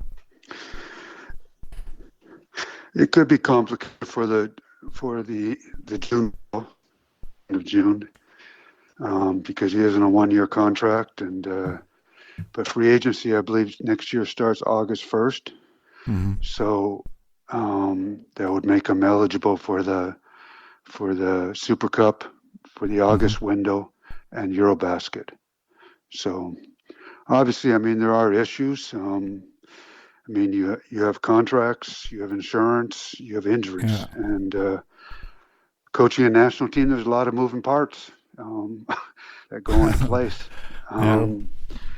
Speaker 7: It could be complicated for the June end of June because he is on a 1-year contract, and but free agency, I believe, next year starts August 1st.
Speaker 3: Mm-hmm.
Speaker 7: So. That would make him eligible for the Super Cup, for the August window, and Eurobasket. So, obviously, there are issues. You have contracts, you have insurance, you have injuries, and coaching a national team, there's a lot of moving parts that go into place. And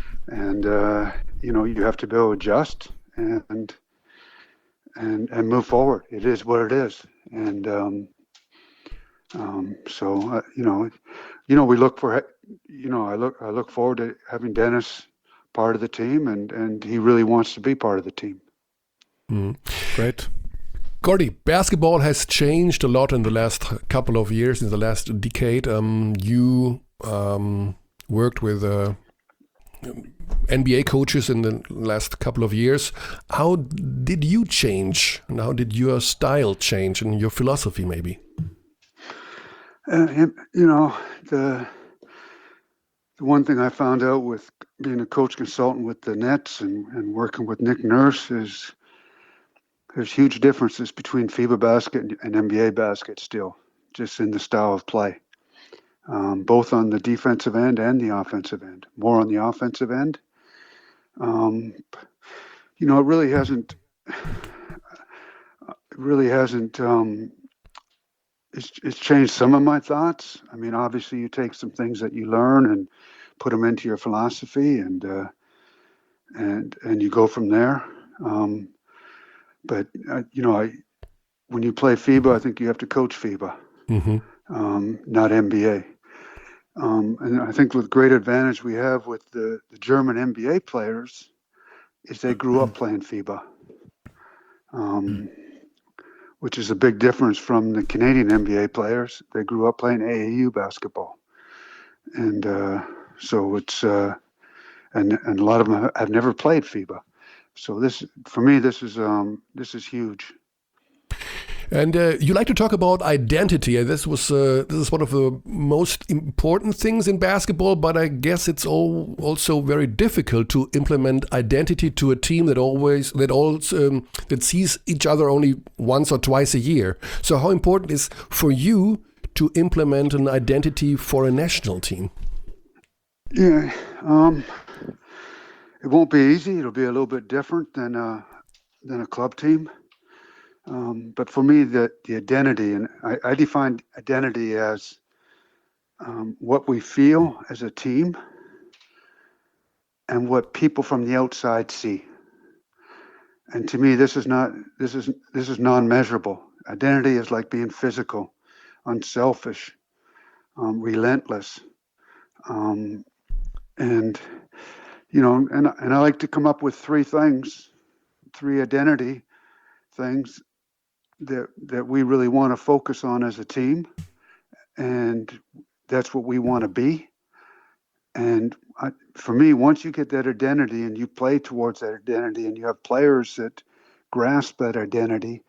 Speaker 7: you have to be able to adjust and move forward. It is what it is, and we look for. I look forward to having Dennis part of the team, and he really wants to be part of the team.
Speaker 1: Mm.
Speaker 3: Great.
Speaker 1: Gordy, basketball has changed a lot in the last couple of years, in the last decade. You worked with NBA coaches in the last couple of years. How did you change, and how did your style change and your philosophy maybe?
Speaker 7: The one thing I found out with being a coach consultant with the Nets and working with Nick Nurse is there's huge differences between FIBA basket and NBA basket still, just in the style of play. Both on the defensive end and the offensive end. More on the offensive end. It really hasn't. It's changed some of my thoughts. Obviously, you take some things that you learn and put them into your philosophy, and you go from there. But when you play FIBA, I think you have to coach FIBA,
Speaker 1: Mm-hmm.
Speaker 7: not NBA. And I think the great advantage we have with the German NBA players is they grew up playing FIBA, which is a big difference from the Canadian NBA players. They grew up playing AAU basketball. And so it's, and a lot of them have never played FIBA. So this, for me, this is huge.
Speaker 1: And you like to talk about identity, and this is one of the most important things in basketball. But I guess it's also very difficult to implement identity to a team that sees each other only once or twice a year. So how important is for you to implement an identity for a national team?
Speaker 7: Yeah, it won't be easy. It'll be a little bit different than a club team. But for me, the identity, and I define identity as what we feel as a team and what people from the outside see. And to me, this is non-measurable. Identity is like being physical, unselfish, relentless, and I like to come up with three identity things that we really want to focus on as a team, and that's what we want to be. And for me, once you get that identity and you play towards that identity and you have players that grasp that identity,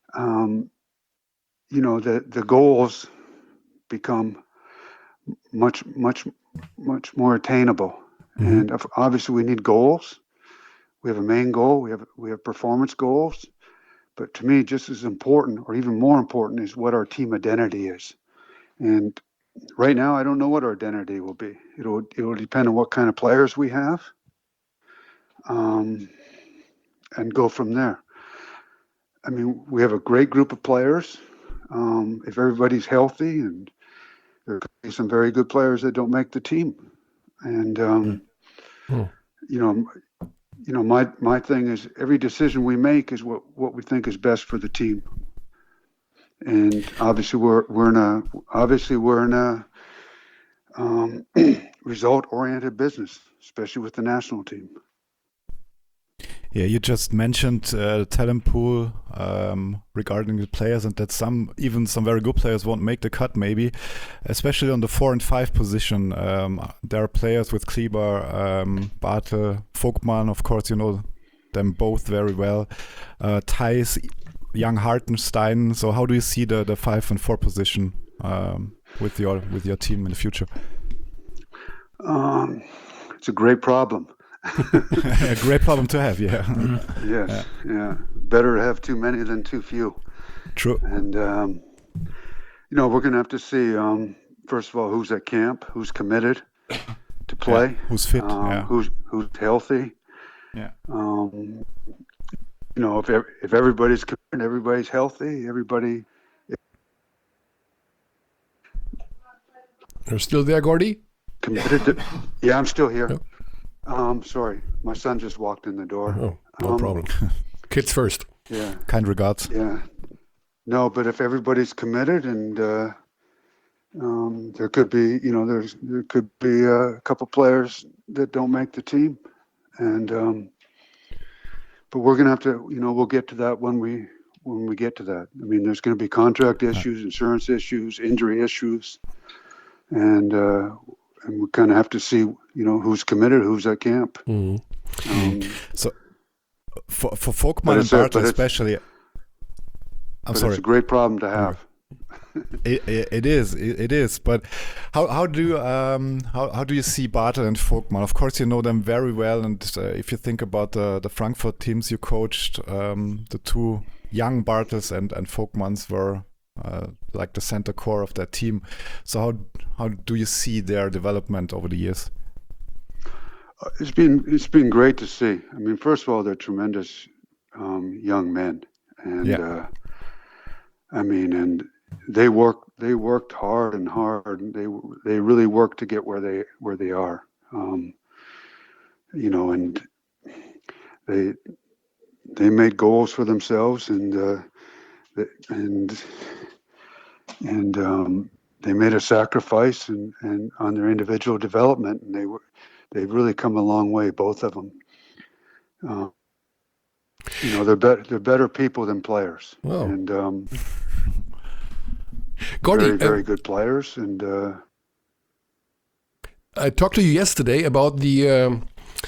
Speaker 7: the goals become much more attainable. Mm-hmm. And obviously we need goals. We have a main goal. We have performance goals. But to me, just as important, or even more important, is what our team identity is. And right now, I don't know what our identity will be. It will depend on what kind of players we have, and go from there. I mean, we have a great group of players. If everybody's healthy, and there could be some very good players that don't make the team. And my thing is every decision we make is what we think is best for the team. And obviously we're in a result-oriented business, especially with the national team.
Speaker 3: Yeah, you just mentioned the talent pool regarding the players, and that some very good players won't make the cut, maybe, especially on the 4 and 5 position. There are players with Kleber, Bartel, Vogtmann, of course, you know them both very well. Theis, Young, Hartenstein. So how do you see the 5 and 4 position with your team in the future?
Speaker 7: It's a great problem.
Speaker 3: A great problem to have, yeah.
Speaker 7: Yes, yeah. Better to have too many than too few.
Speaker 3: True.
Speaker 7: And we're going to have to see. First of all, who's at camp, who's committed to play,
Speaker 3: who's fit,
Speaker 7: who's healthy.
Speaker 3: Yeah.
Speaker 7: If everybody's committed, everybody's healthy, everybody.
Speaker 1: You're still there, Gordy?
Speaker 7: Committed. Yeah, I'm still here. Yep. Sorry, my son just walked in the door.
Speaker 1: Oh, no problem. Kids first.
Speaker 7: Yeah.
Speaker 3: Kind regards.
Speaker 7: Yeah. No, but if everybody's committed, and there could be, there could be a couple players that don't make the team, and but we're gonna have to, we'll get to that when we get to that. I mean, there's going to be contract issues, insurance issues, injury issues, and we kind of have to see, who's committed, who's at camp.
Speaker 1: Mm-hmm.
Speaker 3: So for Vogtmann and Bartel especially, I'm sorry.
Speaker 7: It's a great problem to have.
Speaker 3: It is. But how do you see Bartel and Vogtmann? Of course, you know them very well, and if you think about the Frankfurt teams you coached, the two young Bartels and Vogtmanns were like the center core of that team. So how do you see their development over the years?
Speaker 7: It's been great to see. I mean, first of all, they're tremendous young men, and and they worked hard, and they really worked to get where they are. And they made goals for themselves, and they made a sacrifice and on their individual development, and they've really come a long way, both of them. They're better people than players, and
Speaker 1: Gordy,
Speaker 7: very good players. And
Speaker 1: I talked to you yesterday about your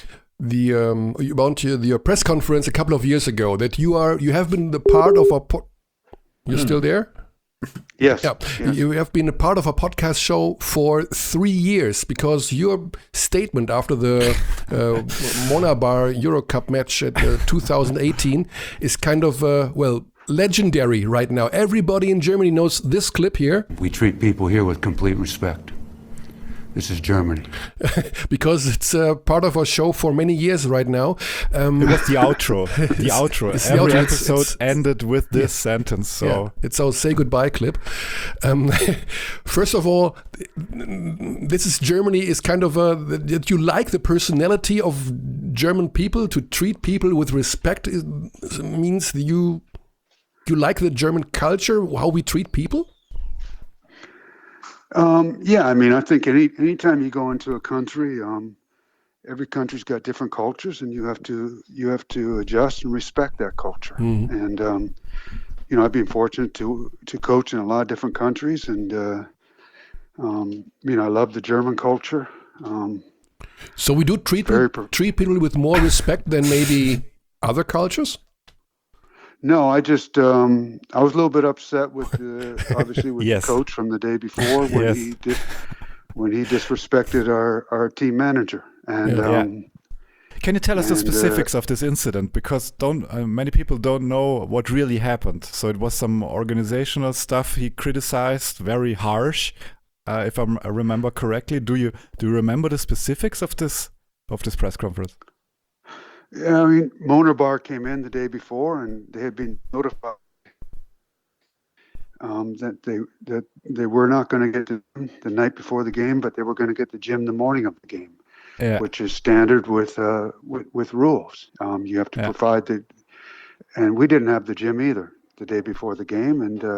Speaker 1: press conference a couple of years ago. That you have been the part of You're still there?
Speaker 7: Yes.
Speaker 1: Yeah.
Speaker 7: Yes.
Speaker 1: You have been a part of a podcast show for 3 years because your statement after the Monabar Euro Cup match at 2018 is kind of, legendary right now. Everybody in Germany knows this clip here.
Speaker 6: We treat people here with complete respect. This is Germany.
Speaker 1: Because it's part of our show for many years right now.
Speaker 3: It was the outro. The outro. Every episode ended with this sentence. So
Speaker 1: yeah, it's our say goodbye clip. First of all, this is Germany is kind of that you like the personality of German people. To treat people with respect means you like the German culture, how we treat people.
Speaker 7: Yeah, I mean, I think anytime you go into a country, every country's got different cultures, and you have to adjust and respect that culture. And I've been fortunate to coach in a lot of different countries, and I love the German culture.
Speaker 1: So we do treat people with more respect than maybe other cultures.
Speaker 7: No, I just I was a little bit upset with obviously with
Speaker 3: Yes.
Speaker 7: the coach from the day before when he disrespected our team manager. And
Speaker 3: Can you tell us the specifics of this incident? Because many people don't know what really happened. So it was some organizational stuff he criticized, very harsh, if I remember correctly. Do you remember the specifics of this press conference?
Speaker 7: Yeah, I mean, Monabar came in the day before, and they had been notified that they were not going to get the night before the game, but they were going to get the gym the morning of the game, which is standard with rules. You have to provide and we didn't have the gym either the day before the game,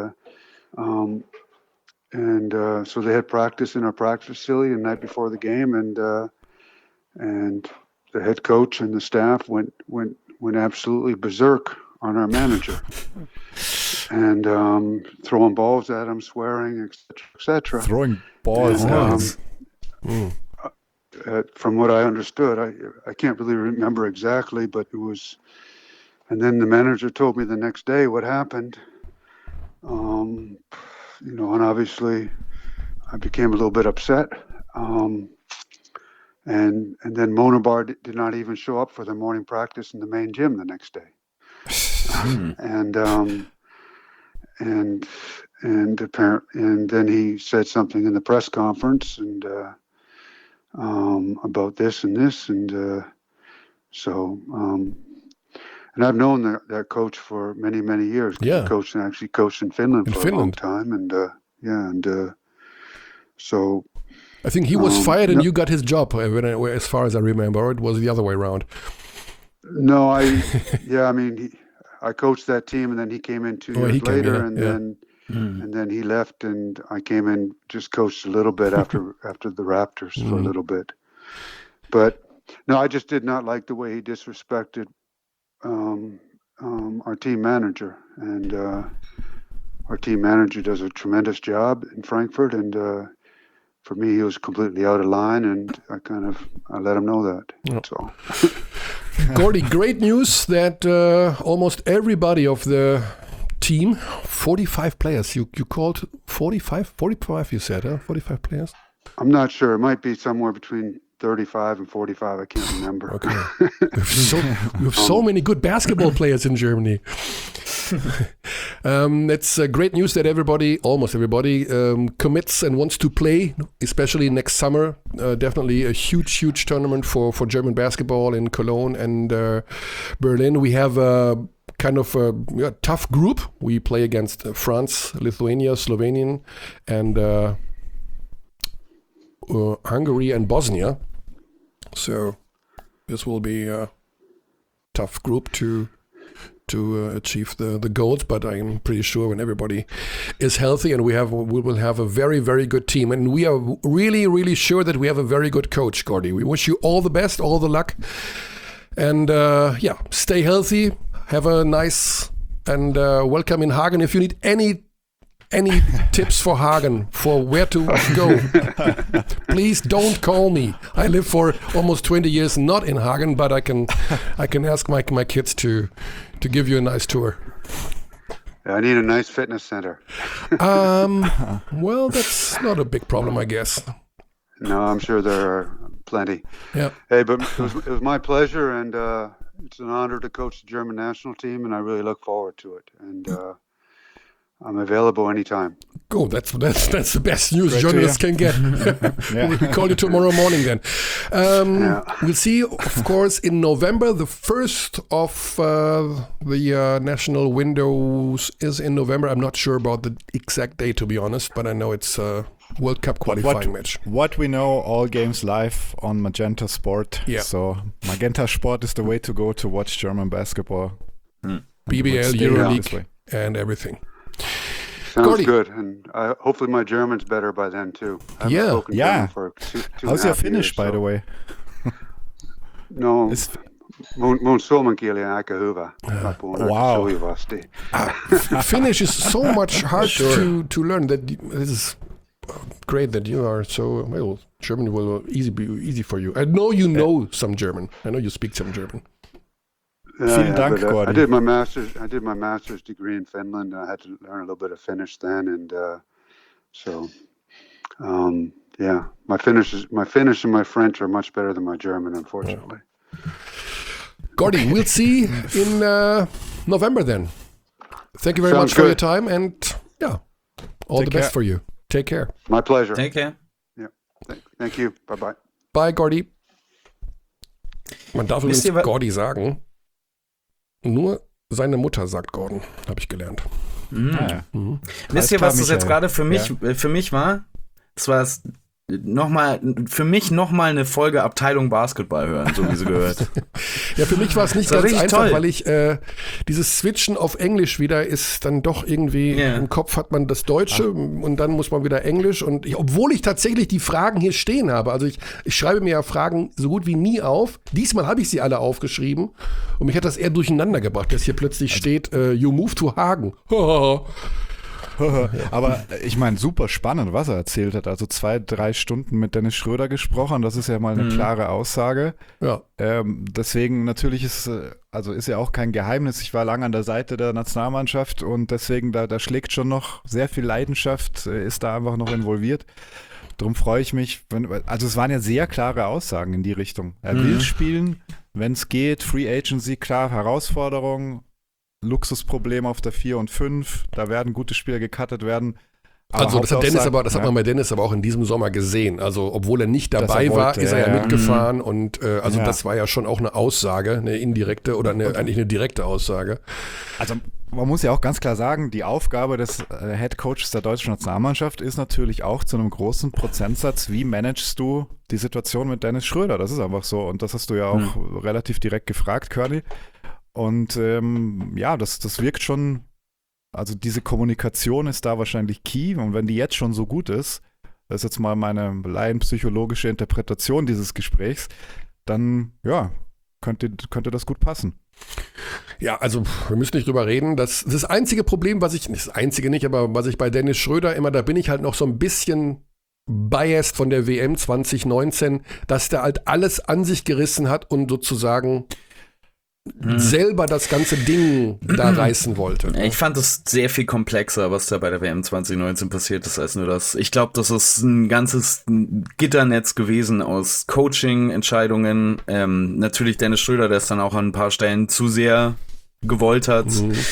Speaker 7: and so they had practice in our practice facility the night before the game, and the head coach and the staff went absolutely berserk on our manager, and throwing balls at him, swearing, etc.
Speaker 3: Throwing balls at him.
Speaker 7: From what I understood, I can't really remember exactly, but it was. And then the manager told me the next day what happened. And obviously, I became a little bit upset. And then Monabar did not even show up for the morning practice in the main gym the next day. And then he said something in the press conference and about this and this, and so and I've known that coach for many years.
Speaker 1: Yeah,
Speaker 7: he coached in Finland for a long time, and so.
Speaker 1: I think he was fired and you got his job, as far as I remember, or it was the other way around.
Speaker 7: No, I coached that team, and then he came in 2 years later, and then he left, and I came in, just coached a little bit after the Raptors for a little bit. But no, I just did not like the way he disrespected our team manager, and our team manager does a tremendous job in Frankfurt, and for me, he was completely out of line, and I let him know that. That's all.
Speaker 1: Gordy, great news that almost everybody of the team, 45 players, you called 45 you said, huh? 45 players?
Speaker 7: I'm not sure. It might be somewhere between 35 and 45. I can't remember.
Speaker 1: Okay. We have so many good basketball players in Germany. It's great news that almost everybody, commits and wants to play, especially next summer. Definitely a huge tournament for German basketball in Cologne and Berlin. We have a kind of a tough group. We play against France, Lithuania, Slovenia, and Hungary and Bosnia. So this will be a tough group to to achieve the goals, but I'm pretty sure when everybody is healthy and we will have a very, very good team. And we are really, really sure that we have a very good coach, Gordy. We wish you all the best, all the luck. And stay healthy. Have a nice and welcome in Hagen. If you need any tips for Hagen, for where to go, please don't call me. I live for almost 20 years not in Hagen, but I can ask my kids to give you a nice tour.
Speaker 7: I need a nice fitness center.
Speaker 1: Well, that's not a big problem, I guess.
Speaker 7: No, I'm sure there are plenty.
Speaker 1: Yeah.
Speaker 7: Hey, but it was my pleasure, and it's an honor to coach the German national team, and I really look forward to it. And I'm available anytime.
Speaker 1: Cool. That's the best news journalists can get. We'll call you tomorrow morning then. We'll see, of course, in November. The first of the national windows is in November. I'm not sure about the exact date, to be honest, but I know it's a World Cup qualifying match.
Speaker 3: What we know, all games live on Magenta Sport.
Speaker 1: Yeah.
Speaker 3: So Magenta Sport is the way to go to watch German basketball.
Speaker 1: BBL, EuroLeague, and everything.
Speaker 7: Sounds
Speaker 1: Gordy.
Speaker 7: good, and hopefully my German's better by then too. I haven't spoken German for two
Speaker 3: How's your Finnish, by the way?
Speaker 7: No, mun suomen kieli on aika hyvä.
Speaker 3: Wow.
Speaker 1: Finnish is so much hard to learn that this is great that you are so well. German will be easy for you. I know you know some German. I know you speak some German.
Speaker 3: Vielen Dank, Gordy.
Speaker 7: I did my master's degree in Finland, and I had to learn a little bit of Finnish then, and my Finnish and my French are much better than my German, unfortunately.
Speaker 1: Gordy, we'll see in November then. Thank you very much for your time, and all the best for you. Take care.
Speaker 7: My pleasure.
Speaker 2: Take care.
Speaker 7: Yeah. Thank you. Bye-bye.
Speaker 1: Bye, Gordy. Man darf übrigens Gordy sagen. Nur seine Mutter sagt Gordon, habe ich gelernt.
Speaker 2: Wisst ihr, was das jetzt gerade für mich war? Das war für mich nochmal eine Folge Abteilung Basketball hören, so wie sie gehört.
Speaker 1: Ja, für mich war es nicht ganz einfach, weil ich dieses Switchen auf Englisch wieder ist dann doch irgendwie, im Kopf hat man das Deutsche und dann muss man wieder Englisch und obwohl ich tatsächlich die Fragen hier stehen habe, also ich schreibe mir ja Fragen so gut wie nie auf, diesmal habe ich sie alle aufgeschrieben und mich hat das eher durcheinander gebracht, dass hier plötzlich steht, you move to Hagen.
Speaker 3: Aber ich meine, super spannend, was er erzählt hat. Also 2-3 Stunden mit Dennis Schröder gesprochen, das ist ja mal eine klare Aussage.
Speaker 1: Ja.
Speaker 3: Deswegen natürlich ist ja auch kein Geheimnis. Ich war lange an der Seite der Nationalmannschaft und deswegen, da schlägt schon noch sehr viel Leidenschaft, ist da einfach noch involviert. Darum freue ich mich, also es waren ja sehr klare Aussagen in die Richtung. Er will spielen, wenn es geht, Free Agency, klar, Herausforderung, Luxusproblem auf der 4 und 5, da werden gute Spieler gecuttet werden.
Speaker 1: Also das hat man bei Dennis aber auch in diesem Sommer gesehen. Also obwohl er nicht dabei war, ist er ja mitgefahren und das war ja schon auch eine Aussage, eine indirekte oder eigentlich eine direkte Aussage.
Speaker 3: Also man muss ja auch ganz klar sagen, die Aufgabe des Head Coaches der deutschen Nationalmannschaft ist natürlich auch zu einem großen Prozentsatz, wie managst du die Situation mit Dennis Schröder? Das ist einfach so und das hast du ja auch relativ direkt gefragt, Curly. Und das wirkt schon, also diese Kommunikation ist da wahrscheinlich key und wenn die jetzt schon so gut ist, das ist jetzt mal meine laienpsychologische Interpretation dieses Gesprächs, dann könnte das gut passen.
Speaker 1: Ja, also wir müssen nicht drüber reden. Das einzige Problem, was ich bei Dennis Schröder immer, da bin ich halt noch so ein bisschen biased von der WM 2019, dass der halt alles an sich gerissen hat und sozusagen selber das ganze Ding da reißen wollte.
Speaker 2: Ich fand es sehr viel komplexer, was da bei der WM 2019 passiert ist, als nur das. Ich glaube, das ist ein ganzes Gitternetz gewesen aus Coaching-Entscheidungen. Natürlich Dennis Schröder, der es dann auch an ein paar Stellen zu sehr gewollt hat.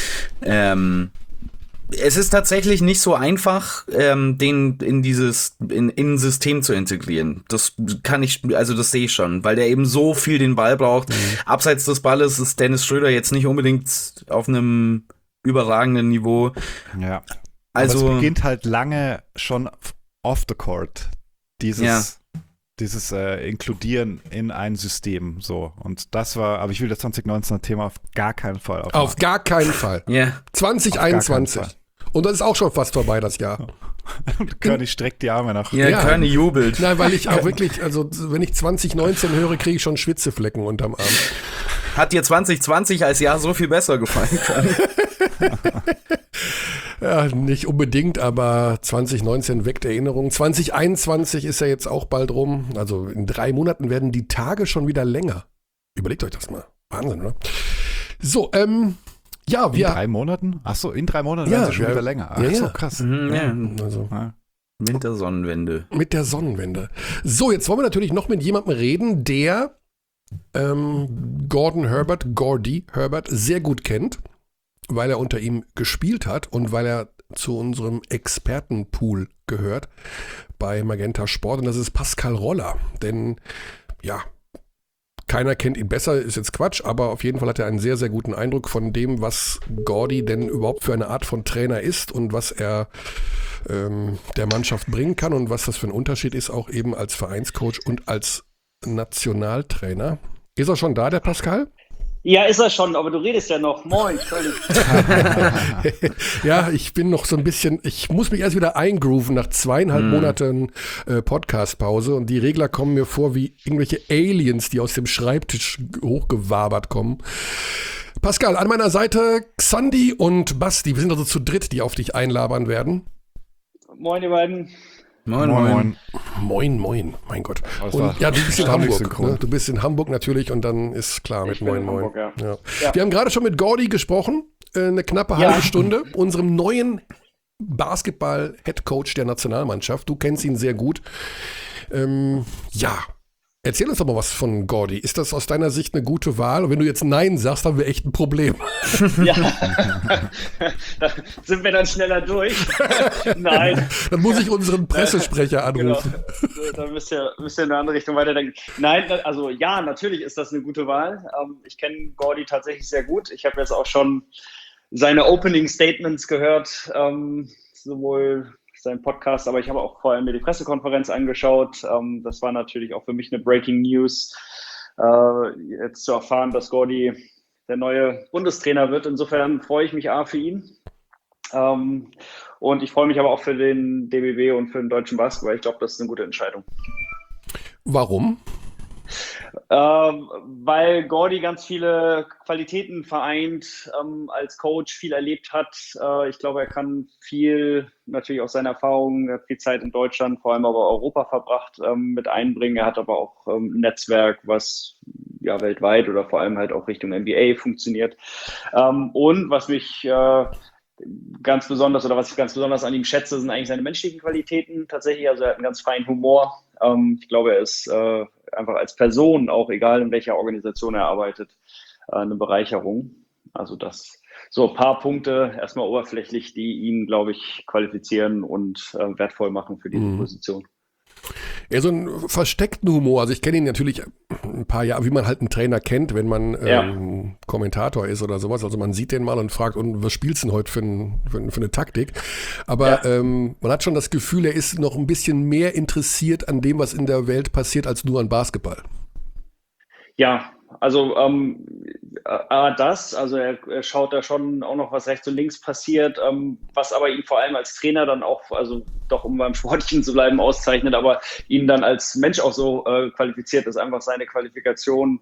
Speaker 2: Es ist tatsächlich nicht so einfach, den in ein System zu integrieren. Das sehe ich schon, weil der eben so viel den Ball braucht. Abseits des Balles ist Dennis Schröder jetzt nicht unbedingt auf einem überragenden Niveau.
Speaker 3: Ja. Also aber es beginnt halt lange schon off the court. Dieses dieses Inkludieren in ein System so. Und das war, aber ich will das 2019er Thema auf gar keinen Fall aufmachen.
Speaker 1: Auf gar keinen Fall.
Speaker 2: Ja.
Speaker 1: 2021. Und das ist auch schon fast vorbei, das Jahr.
Speaker 3: Und Körny streckt die Arme nach.
Speaker 2: Ja, Körny jubelt.
Speaker 1: Nein, weil ich auch wirklich, also wenn ich 2019 höre, kriege ich schon Schwitzeflecken unterm Arm.
Speaker 2: Hat dir 2020 als Jahr so viel besser gefallen, Körny?
Speaker 1: Ja, nicht unbedingt, aber 2019 weckt Erinnerungen. 2021 ist ja jetzt auch bald rum. Also in 3 Monaten werden die Tage schon wieder länger. Überlegt euch das mal. Wahnsinn, oder? So, ja,
Speaker 3: wir... In 3 Monaten? Achso, in 3 Monaten werden sie schon wieder länger. Ach so, krass.
Speaker 2: Also, mit der Sonnenwende.
Speaker 1: Mit der Sonnenwende. So, jetzt wollen wir natürlich noch mit jemandem reden, der Gordy Herbert sehr gut kennt, weil er unter ihm gespielt hat und weil er zu unserem Expertenpool gehört bei Magenta Sport. Und das ist Pascal Roller. Denn, ja, keiner kennt ihn besser, ist jetzt Quatsch, aber auf jeden Fall hat er einen sehr, sehr guten Eindruck von dem, was Gordy denn überhaupt für eine Art von Trainer ist und was er der Mannschaft bringen kann und was das für ein Unterschied ist, auch eben als Vereinscoach und als Nationaltrainer. Ist er schon da, der Pascal?
Speaker 8: Ja, ist er schon, aber du redest ja noch. Moin.
Speaker 1: Ja, ich bin noch so ein bisschen, ich muss mich erst wieder eingrooven nach 2,5 Monaten Podcast-Pause und die Regler kommen mir vor wie irgendwelche Aliens, die aus dem Schreibtisch hochgewabert kommen. Pascal, an meiner Seite Xandi und Basti, wir sind also zu dritt, die auf dich einlabern werden.
Speaker 8: Moin, ihr beiden.
Speaker 2: Moin.
Speaker 1: Moin, mein Gott. Und ja, du bist in Hamburg. Ne? Du bist in Hamburg natürlich und dann ist klar mit Moin.
Speaker 8: Hamburg, ja.
Speaker 1: Wir haben gerade schon mit Gordy gesprochen, eine knappe halbe Stunde, unserem neuen Basketball-Headcoach der Nationalmannschaft. Du kennst ihn sehr gut. Erzähl uns doch mal was von Gordy. Ist das aus deiner Sicht eine gute Wahl? Und wenn du jetzt Nein sagst, haben wir echt ein Problem.
Speaker 8: Ja, da sind wir dann schneller durch. Nein.
Speaker 1: Dann muss ich unseren Pressesprecher anrufen.
Speaker 8: Genau. Da müsst ihr in eine andere Richtung weiterdenken. Nein, also ja, natürlich ist das eine gute Wahl. Ich kenne Gordy tatsächlich sehr gut. Ich habe jetzt auch schon seine Opening Statements gehört, sowohl seinen Podcast, aber ich habe auch vorher mir die Pressekonferenz angeschaut. Das war natürlich auch für mich eine Breaking News, jetzt zu erfahren, dass Gordy der neue Bundestrainer wird. Insofern freue ich mich für ihn. Und ich freue mich aber auch für den DBB und für den deutschen Basketball. Ich glaube, das ist eine gute Entscheidung.
Speaker 1: Warum?
Speaker 8: Weil Gordy ganz viele Qualitäten vereint, als Coach viel erlebt hat. Ich glaube, er kann viel, natürlich aus seiner Erfahrung, er hat viel Zeit in Deutschland, vor allem aber Europa verbracht, mit einbringen. Er hat aber auch ein Netzwerk, was ja weltweit oder vor allem halt auch Richtung NBA funktioniert. Und was mich ganz besonders oder was ich ganz besonders an ihm schätze, sind eigentlich seine menschlichen Qualitäten tatsächlich. Also er hat einen ganz feinen Humor. Ich glaube, er ist einfach als Person, auch egal in welcher Organisation er arbeitet, eine Bereicherung. Also das so ein paar Punkte, erstmal oberflächlich, die ihn, glaube ich, qualifizieren und wertvoll machen für diese Position.
Speaker 1: Ja, so einen versteckten Humor. Also ich kenne ihn natürlich ein paar Jahre, wie man halt einen Trainer kennt, wenn man Kommentator ist oder sowas. Also man sieht den mal und fragt, und was spielst du denn heute für eine Taktik? Aber man hat schon das Gefühl, er ist noch ein bisschen mehr interessiert an dem, was in der Welt passiert, als nur an Basketball.
Speaker 8: Ja, also also er schaut da schon auch noch, was rechts und links passiert, was aber ihn vor allem als Trainer dann auch, also doch um beim Sportlichen zu bleiben, auszeichnet, aber ihn dann als Mensch auch so qualifiziert ist, einfach seine Qualifikation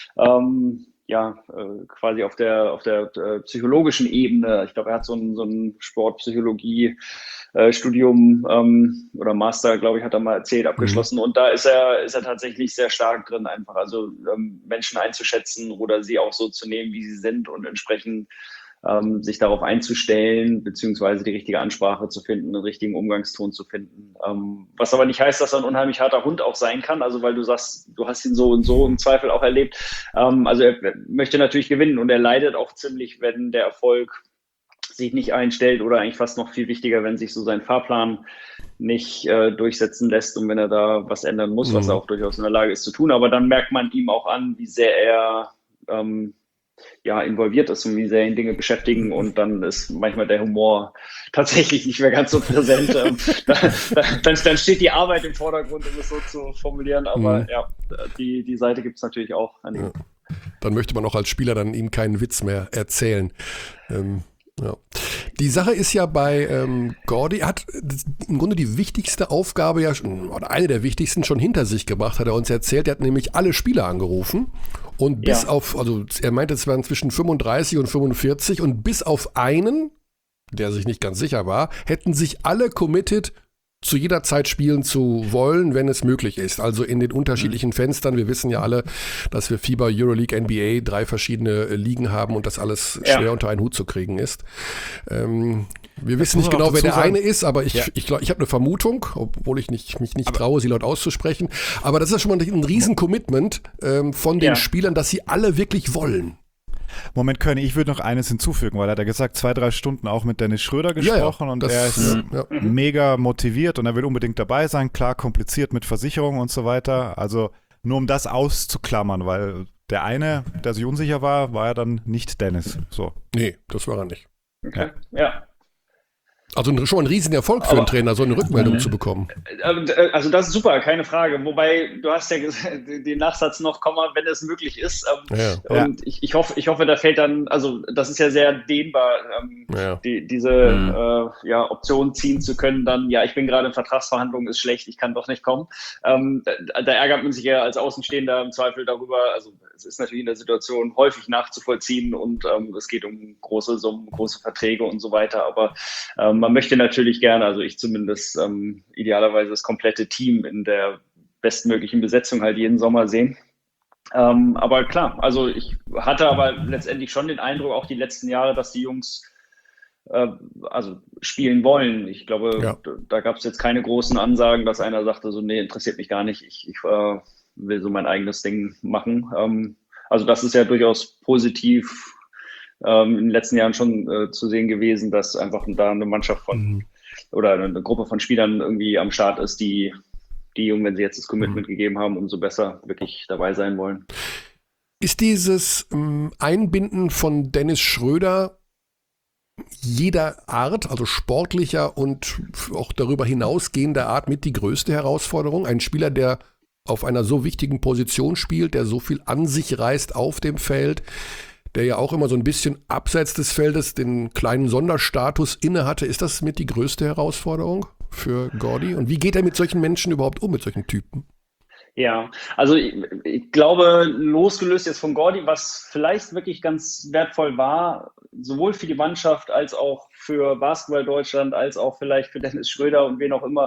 Speaker 8: quasi auf der psychologischen Ebene. Ich glaube, er hat so ein Sportpsychologie Studium oder Master, glaube ich, hat er mal erzählt, abgeschlossen. Und da ist er tatsächlich sehr stark drin, einfach also Menschen einzuschätzen oder sie auch so zu nehmen, wie sie sind und entsprechend sich darauf einzustellen, beziehungsweise die richtige Ansprache zu finden, den richtigen Umgangston zu finden. Was aber nicht heißt, dass er ein unheimlich harter Hund auch sein kann, also weil du sagst, du hast ihn so und so im Zweifel auch erlebt. Also er möchte natürlich gewinnen und er leidet auch ziemlich, wenn der Erfolg sich nicht einstellt oder eigentlich fast noch viel wichtiger, wenn sich so sein Fahrplan nicht durchsetzen lässt und wenn er da was ändern muss, was er auch durchaus in der Lage ist zu tun. Aber dann merkt man ihm auch an, wie sehr er involviert ist und wie sehr ihn Dinge beschäftigen, und dann ist manchmal der Humor tatsächlich nicht mehr ganz so präsent. Dann steht die Arbeit im Vordergrund, um es so zu formulieren, aber die Seite gibt es natürlich auch an ihm.
Speaker 1: Dann möchte man auch als Spieler dann ihm keinen Witz mehr erzählen. Die Sache ist ja bei Gordy, er hat im Grunde die wichtigste Aufgabe oder eine der wichtigsten schon hinter sich gebracht, hat er uns erzählt. Er hat nämlich alle Spieler angerufen und bis auf, also er meinte, es waren zwischen 35 und 45 und bis auf einen, der sich nicht ganz sicher war, hätten sich alle committed, zu jeder Zeit spielen zu wollen, wenn es möglich ist. Also in den unterschiedlichen Fenstern. Wir wissen ja alle, dass wir FIBA, Euroleague, NBA 3 verschiedene Ligen haben und das alles schwer unter einen Hut zu kriegen ist. Wir wissen nicht genau, wer der eine ist, aber ich glaube, ich habe eine Vermutung, obwohl ich mich nicht traue, sie laut auszusprechen. Aber das ist ja schon mal ein Riesen-Commitment von den Spielern, dass sie alle wirklich wollen.
Speaker 3: Moment, Körny, ich würde noch eines hinzufügen, weil er hat ja gesagt, 2-3 Stunden auch mit Dennis Schröder gesprochen und er ist mega motiviert und er will unbedingt dabei sein. Klar, kompliziert mit Versicherung und so weiter. Also nur um das auszuklammern, weil der eine, der sich unsicher war ja dann nicht Dennis. So.
Speaker 1: Nee, das war er nicht.
Speaker 8: Okay. Ja.
Speaker 1: Also schon ein Riesenerfolg für einen Trainer, so eine Rückmeldung zu bekommen.
Speaker 8: Also das ist super, keine Frage. Wobei, du hast ja den Nachsatz noch, wenn es möglich ist. Und ich hoffe, da fällt dann, also das ist ja sehr dehnbar, diese Option ziehen zu können, dann, ich bin gerade in Vertragsverhandlungen, ist schlecht, ich kann doch nicht kommen. Da ärgert man sich ja als Außenstehender im Zweifel darüber. Also es ist natürlich in der Situation häufig nachzuvollziehen und es geht um große Summen, große Verträge und so weiter. Aber man möchte natürlich gerne, also ich zumindest, idealerweise das komplette Team in der bestmöglichen Besetzung halt jeden Sommer sehen. Aber klar, also ich hatte aber letztendlich schon den Eindruck, auch die letzten Jahre, dass die Jungs spielen wollen. Ich glaube, da gab es jetzt keine großen Ansagen, dass einer sagte, so, nee, interessiert mich gar nicht, ich will so mein eigenes Ding machen. Also das ist ja durchaus positiv in den letzten Jahren schon zu sehen gewesen, dass einfach da eine Mannschaft oder eine Gruppe von Spielern irgendwie am Start ist, die Jungen, wenn sie jetzt das Commitment gegeben haben, umso besser wirklich dabei sein wollen.
Speaker 1: Ist dieses Einbinden von Dennis Schröder jeder Art, also sportlicher und auch darüber hinausgehender Art, mit die größte Herausforderung? Ein Spieler, der auf einer so wichtigen Position spielt, der so viel an sich reißt auf dem Feld, der ja auch immer so ein bisschen abseits des Feldes den kleinen Sonderstatus inne hatte. Ist das mit die größte Herausforderung für Gordy? Und wie geht er mit solchen Menschen überhaupt um, mit solchen Typen?
Speaker 8: Ja, also ich glaube, losgelöst jetzt von Gordy, was vielleicht wirklich ganz wertvoll war, sowohl für die Mannschaft als auch für Basketball Deutschland, als auch vielleicht für Dennis Schröder und wen auch immer,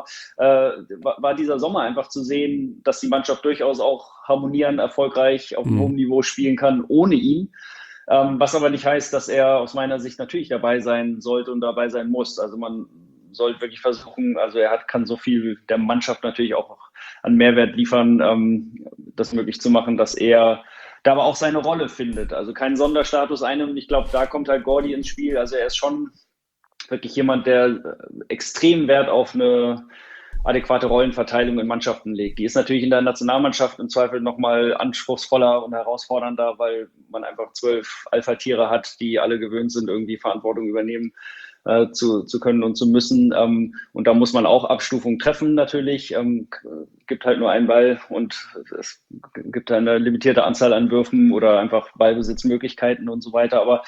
Speaker 8: war dieser Sommer einfach zu sehen, dass die Mannschaft durchaus auch harmonieren, erfolgreich auf hohem Niveau spielen kann ohne ihn. Was aber nicht heißt, dass er aus meiner Sicht natürlich dabei sein sollte und dabei sein muss. Also man sollte wirklich versuchen, also kann so viel der Mannschaft natürlich auch an Mehrwert liefern, das möglich zu machen, dass er da aber auch seine Rolle findet. Also keinen Sonderstatus einnehmen. Und ich glaube, da kommt halt Gordy ins Spiel. Also er ist schon wirklich jemand, der extrem Wert auf eine adäquate Rollenverteilung in Mannschaften legt. Die ist natürlich in der Nationalmannschaft im Zweifel nochmal anspruchsvoller und herausfordernder, weil man einfach 12 Alpha-Tiere hat, die alle gewöhnt sind, irgendwie Verantwortung übernehmen zu können und zu müssen. Und da muss man auch Abstufungen treffen natürlich. Gibt halt nur einen Ball und es gibt eine limitierte Anzahl an Würfen oder einfach Ballbesitzmöglichkeiten und so weiter. Aber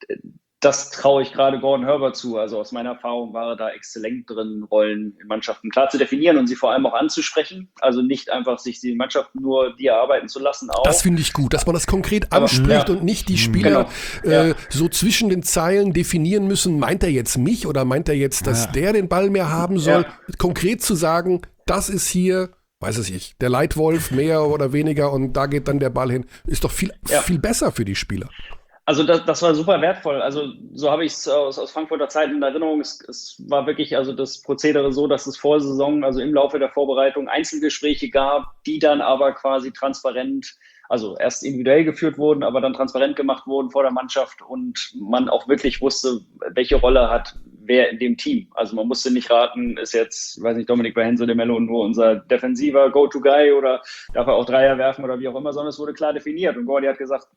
Speaker 8: das traue ich gerade Gordon Herbert zu. Also aus meiner Erfahrung war er da exzellent drin, Rollen in Mannschaften klar zu definieren und sie vor allem auch anzusprechen. Also nicht einfach sich die Mannschaften nur die erarbeiten zu lassen. Auch.
Speaker 1: Das finde ich gut, dass man das konkret anspricht und nicht die Spieler so zwischen den Zeilen definieren müssen, meint er jetzt mich oder meint er jetzt, dass der den Ball mehr haben soll. Konkret zu sagen, das ist hier, weiß es nicht, der Leitwolf mehr oder weniger und da geht dann der Ball hin, ist doch viel besser für die Spieler.
Speaker 8: Also das war super wertvoll. Also so habe ich es aus Frankfurter Zeiten in Erinnerung. Es war wirklich also das Prozedere so, dass es vor Saison, also im Laufe der Vorbereitung Einzelgespräche gab, die dann aber quasi transparent, also erst individuell geführt wurden, aber dann transparent gemacht wurden vor der Mannschaft und man auch wirklich wusste, welche Rolle hat wer in dem Team. Also man musste nicht raten, ist jetzt, weiß nicht, Dominik Behense de Mello nur unser defensiver Go-To-Guy oder darf er auch Dreier werfen oder wie auch immer, sondern es wurde klar definiert. Und Gordy hat gesagt,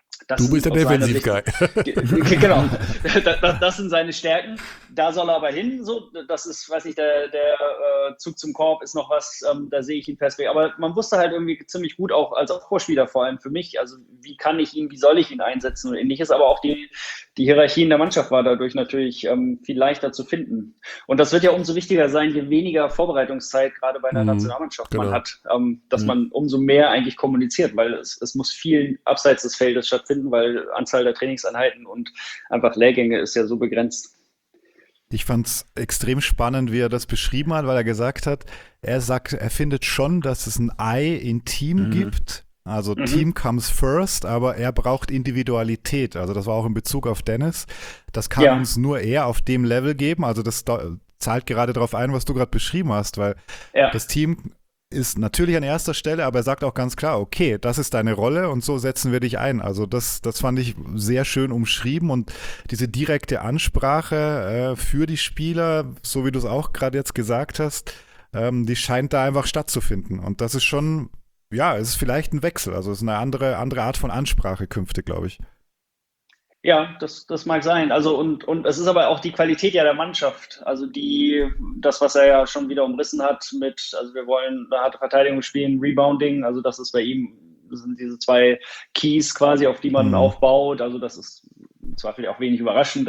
Speaker 1: Du bist der Defensiv-Guy.
Speaker 8: Genau, das sind seine Stärken. Da soll er aber hin. So, das ist, weiß ich, der Zug zum Korb ist noch was, da sehe ich ihn perspektivisch. Aber man wusste halt irgendwie ziemlich gut, auch als Vorspieler vor allem für mich, also wie soll ich ihn einsetzen und ähnliches. Aber auch die Hierarchie in der Mannschaft war dadurch natürlich viel leichter zu finden. Und das wird ja umso wichtiger sein, je weniger Vorbereitungszeit gerade bei einer Nationalmannschaft man hat, dass man umso mehr eigentlich kommuniziert, weil es muss viel abseits des Feldes stattfinden, weil Anzahl der Trainingseinheiten und einfach Lehrgänge ist ja so begrenzt.
Speaker 3: Ich fand es extrem spannend, wie er das beschrieben hat, weil er gesagt hat, er findet schon, dass es ein I in Team gibt. Also Team comes first, aber er braucht Individualität. Also das war auch in Bezug auf Dennis. Das kann uns nur er auf dem Level geben. Also das zahlt gerade darauf ein, was du gerade beschrieben hast, weil das Team ist natürlich an erster Stelle, aber er sagt auch ganz klar, okay, das ist deine Rolle und so setzen wir dich ein. Also das fand ich sehr schön umschrieben und diese direkte Ansprache für die Spieler, so wie du es auch gerade jetzt gesagt hast, die scheint da einfach stattzufinden. Und das ist schon, es ist vielleicht ein Wechsel, also es ist eine andere Art von Ansprache künftig, glaube ich.
Speaker 8: Ja, das mag sein. Also und es ist aber auch die Qualität der Mannschaft. Also das, was er ja schon wieder umrissen hat also wir wollen eine harte Verteidigung spielen, Rebounding, also das ist bei ihm, das sind diese 2 Keys quasi, auf die man aufbaut. Also das ist im Zweifel auch wenig überraschend,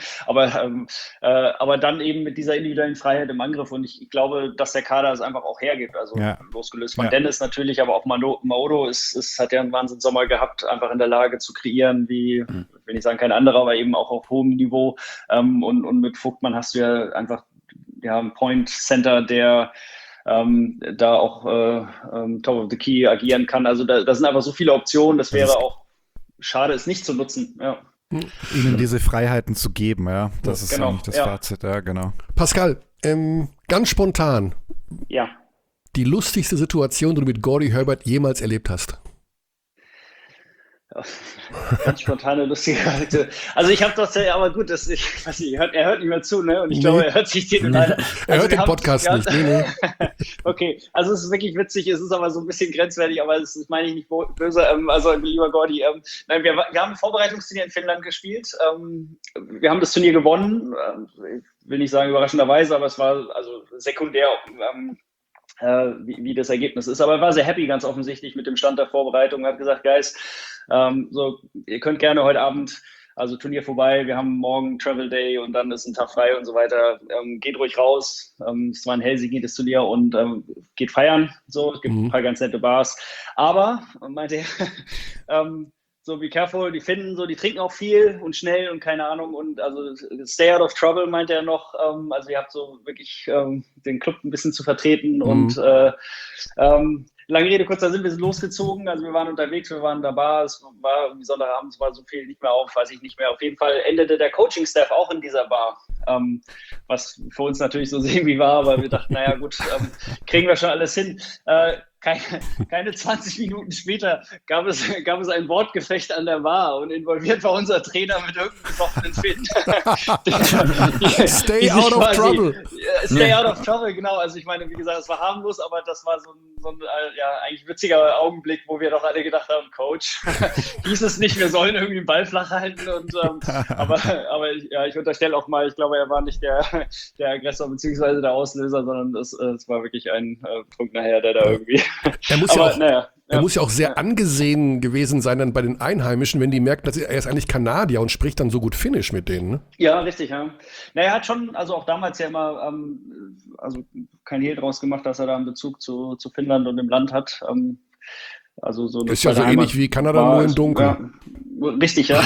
Speaker 8: aber dann eben mit dieser individuellen Freiheit im Angriff und ich glaube, dass der Kader es einfach auch hergibt, also losgelöst von Dennis natürlich, aber auch Maodo hat ja einen Wahnsinnssommer gehabt, einfach in der Lage zu kreieren, wie, will nicht sagen kein anderer, aber eben auch auf hohem Niveau und mit Vogtmann hast du ja einfach einen Point Center, der da auch Top of the Key agieren kann, also da sind einfach so viele Optionen, das wäre auch schade, es nicht zu nutzen,
Speaker 3: Ihnen diese Freiheiten zu geben, das ist eigentlich das Fazit, genau.
Speaker 1: Pascal, ganz spontan.
Speaker 8: Ja.
Speaker 1: Die lustigste Situation, die du mit Gordy Herbert jemals erlebt hast?
Speaker 8: Ganz spontane, lustige Charakter. Also ich habe das aber gut, ich weiß nicht, er hört nicht mehr zu, ne? Und ich glaube, er hört sich den leider.
Speaker 1: Er hört den Podcast nicht, nee.
Speaker 8: Okay, also es ist wirklich witzig, es ist aber so ein bisschen grenzwertig, aber das meine ich nicht böse. Also lieber Gordy, nein, wir haben ein Vorbereitungsturnier in Finnland gespielt. Wir haben das Turnier gewonnen. Ich will nicht sagen überraschenderweise, aber es war also sekundär. Wie das Ergebnis ist. Aber er war sehr happy, ganz offensichtlich, mit dem Stand der Vorbereitung. Er hat gesagt, Guys, ihr könnt gerne heute Abend, also Turnier vorbei, wir haben morgen Travel Day und dann ist ein Tag frei und so weiter. Geht ruhig raus. Es war ein Helsinki, das Turnier, und geht feiern. So, es gibt ein paar ganz nette Bars. Aber, meinte er, so, be careful, die Finnen, so, die trinken auch viel und schnell und keine Ahnung und also stay out of trouble, meinte er noch. Also ihr habt so wirklich den Club ein bisschen zu vertreten und lange Rede, kurzer Sinn, wir sind losgezogen, also wir waren unterwegs, wir waren in der Bar, es war irgendwie Sonntagabend, es war so viel nicht mehr auf, weiß ich nicht mehr. Auf jeden Fall endete der Coaching-Staff auch in dieser Bar, was für uns natürlich so irgendwie war, aber wir dachten, naja gut, kriegen wir schon alles hin. Keine 20 Minuten später gab es ein Wortgefecht an der Bar und involviert war unser Trainer mit irgendeinem besoffenen Finn.
Speaker 1: Stay out of trouble.
Speaker 8: Stay out of trouble, genau. Also ich meine, wie gesagt, es war harmlos, aber das war so ein eigentlich witziger Augenblick, wo wir doch alle gedacht haben, Coach, hieß es nicht, wir sollen irgendwie den Ball flach halten. Und, aber ich unterstelle auch mal, ich glaube, er war nicht der Aggressor bzw. der Auslöser, sondern es war wirklich ein betrunkener Herr, der da irgendwie...
Speaker 1: Er muss ja auch sehr angesehen gewesen sein dann bei den Einheimischen, wenn die merken, dass er ist eigentlich Kanadier und spricht dann so gut Finnisch mit denen. Ne?
Speaker 8: Ja, richtig, ja. Na, er hat schon, also auch damals ja immer, also kein Hehl draus gemacht, dass er da einen Bezug zu Finnland und dem Land hat. Also so
Speaker 1: ist ja so ähnlich wie Kanada, nur in Dunkel.
Speaker 8: Ja, richtig, ja.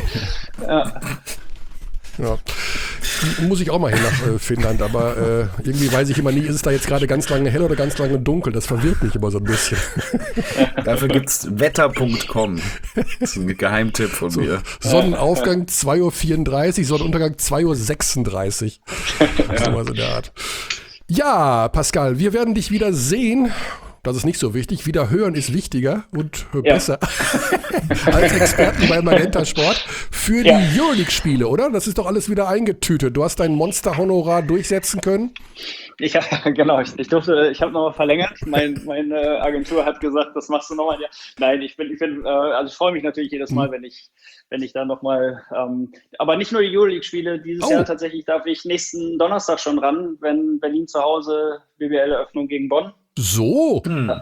Speaker 1: Ja. Muss ich auch mal hin nach Finnland, aber irgendwie weiß ich immer nie, ist es da jetzt gerade ganz lange hell oder ganz lange dunkel? Das verwirrt mich immer so ein bisschen.
Speaker 2: Dafür gibt's wetter.com. Das ist ein Geheimtipp von mir.
Speaker 1: Sonnenaufgang 2:34 Uhr, Sonnenuntergang 2:36 Uhr. Sowas in der Art. Ja, Pascal, wir werden dich wieder sehen. das ist nicht so wichtig. Wieder hören ist wichtiger und besser als Experten bei Magenta Sport für die Euroleague-Spiele, oder? Das ist doch alles wieder eingetütet. Du hast dein Monster-Honorar durchsetzen können.
Speaker 8: Genau. Ich habe nochmal verlängert. Meine Agentur hat gesagt, das machst du nochmal. Nein, ich freue mich natürlich jedes Mal, wenn ich dann nochmal, aber nicht nur die Euroleague-Spiele. Dieses Jahr tatsächlich darf ich nächsten Donnerstag schon ran, wenn Berlin zu Hause BBL-Eröffnung gegen Bonn.
Speaker 1: So.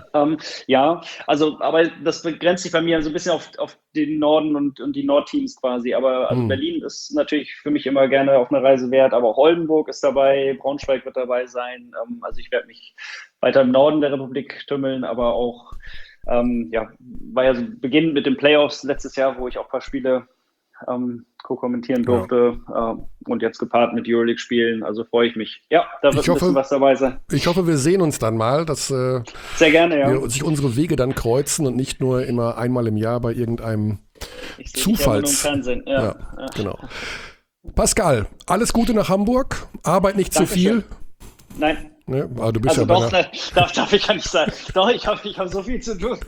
Speaker 8: Aber das begrenzt sich bei mir so ein bisschen auf den Norden und die Nordteams quasi. Aber Berlin ist natürlich für mich immer gerne auf eine Reise wert, aber auch Oldenburg ist dabei, Braunschweig wird dabei sein. Also ich werde mich weiter im Norden der Republik tümmeln, aber auch, war ja so beginnend mit den Playoffs letztes Jahr, wo ich auch ein paar Spiele co-kommentieren durfte und jetzt gepaart mit Euroleague-Spielen, also freue ich mich. Ja, da wird ein bisschen was dabei sein.
Speaker 1: Ich hoffe, wir sehen uns dann mal, dass
Speaker 8: sehr gerne,
Speaker 1: wir sich unsere Wege dann kreuzen und nicht nur immer einmal im Jahr bei irgendeinem Zufalls. Ja, genau. Pascal, alles Gute nach Hamburg, Arbeit nicht zu viel.
Speaker 8: Nein.
Speaker 1: Ne? Aber du bist
Speaker 8: also doch, darf ich ja nicht sagen. Doch, ich hab so viel zu tun.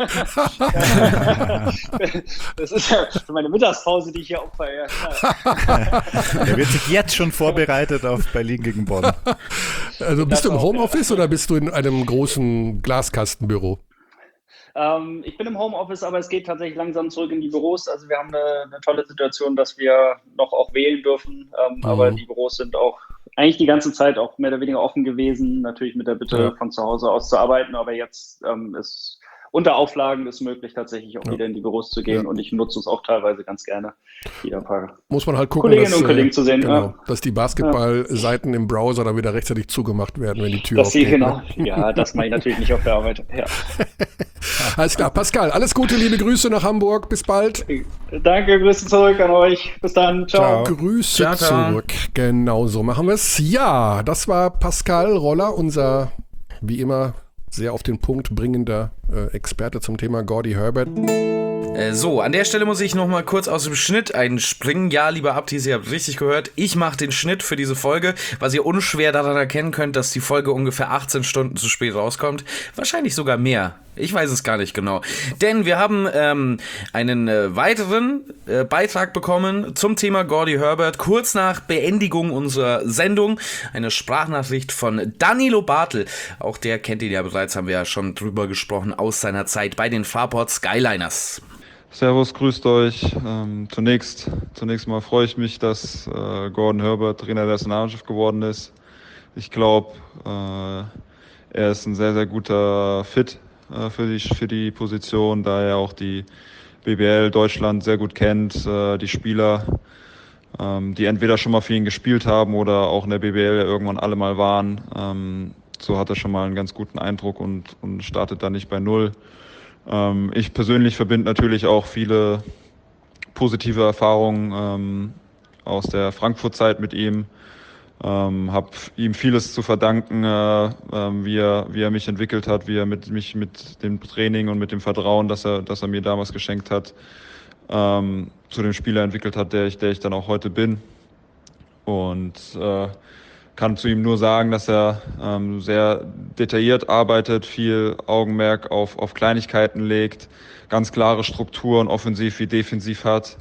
Speaker 8: Das ist ja meine Mittagspause, die ich hier opfere.
Speaker 3: Er wird sich jetzt schon vorbereitet auf Berlin gegen Bonn.
Speaker 1: Also bist du im Homeoffice oder bist du in einem großen Glaskastenbüro?
Speaker 8: Ich bin im Homeoffice, aber es geht tatsächlich langsam zurück in die Büros. Also wir haben eine tolle Situation, dass wir noch auch wählen dürfen, aber die Büros sind auch eigentlich die ganze Zeit auch mehr oder weniger offen gewesen, natürlich mit der Bitte von zu Hause aus zu arbeiten, aber jetzt ist unter Auflagen ist möglich, tatsächlich auch wieder in die Büros zu gehen und ich nutze es auch teilweise ganz gerne, wieder ein paar
Speaker 1: muss man halt gucken,
Speaker 8: Kolleginnen und Kollegen zu sehen.
Speaker 1: Genau, dass die Basketballseiten im Browser dann wieder rechtzeitig zugemacht werden, wenn die Tür aufgeht.
Speaker 8: Genau. Ja, das mache ich natürlich nicht auf der Arbeit. Ja.
Speaker 1: Alles klar, Pascal, alles Gute, liebe Grüße nach Hamburg, bis bald.
Speaker 8: Danke, Grüße zurück an euch. Bis dann, ciao.
Speaker 1: Grüße zurück, genau so machen wir es. Ja, das war Pascal Roller, unser, wie immer, sehr auf den Punkt bringender Experte zum Thema Gordy Herbert.
Speaker 2: So, an der Stelle muss ich noch mal kurz aus dem Schnitt einspringen. Ja, lieber Abtis, ihr habt richtig gehört. Ich mache den Schnitt für diese Folge, was ihr unschwer daran erkennen könnt, dass die Folge ungefähr 18 Stunden zu spät rauskommt. Wahrscheinlich sogar mehr. Ich weiß es gar nicht genau. Denn wir haben einen weiteren Beitrag bekommen zum Thema Gordy Herbert. Kurz nach Beendigung unserer Sendung eine Sprachnachricht von Danilo Bartel. Auch der kennt ihn ja bereits, haben wir ja schon drüber gesprochen, aus seiner Zeit bei den Fraport Skyliners.
Speaker 9: Servus, grüßt euch. Zunächst mal freue ich mich, dass Gordon Herbert Trainer der Nationalmannschaft geworden ist. Ich glaube, er ist ein sehr, sehr guter Fit für die Position, da er auch die BBL Deutschland sehr gut kennt, die Spieler, die entweder schon mal für ihn gespielt haben oder auch in der BBL irgendwann alle mal waren. So hat er schon mal einen ganz guten Eindruck und startet da nicht bei Null. Ich persönlich verbinde natürlich auch viele positive Erfahrungen aus der Frankfurt-Zeit mit ihm. Habe ihm vieles zu verdanken, wie er mich entwickelt hat, wie er mich mit dem Training und mit dem Vertrauen, das er mir damals geschenkt hat, zu dem Spieler entwickelt hat, der ich dann auch heute bin. Und kann zu ihm nur sagen, dass er sehr detailliert arbeitet, viel Augenmerk auf Kleinigkeiten legt, ganz klare Strukturen, offensiv wie defensiv hat.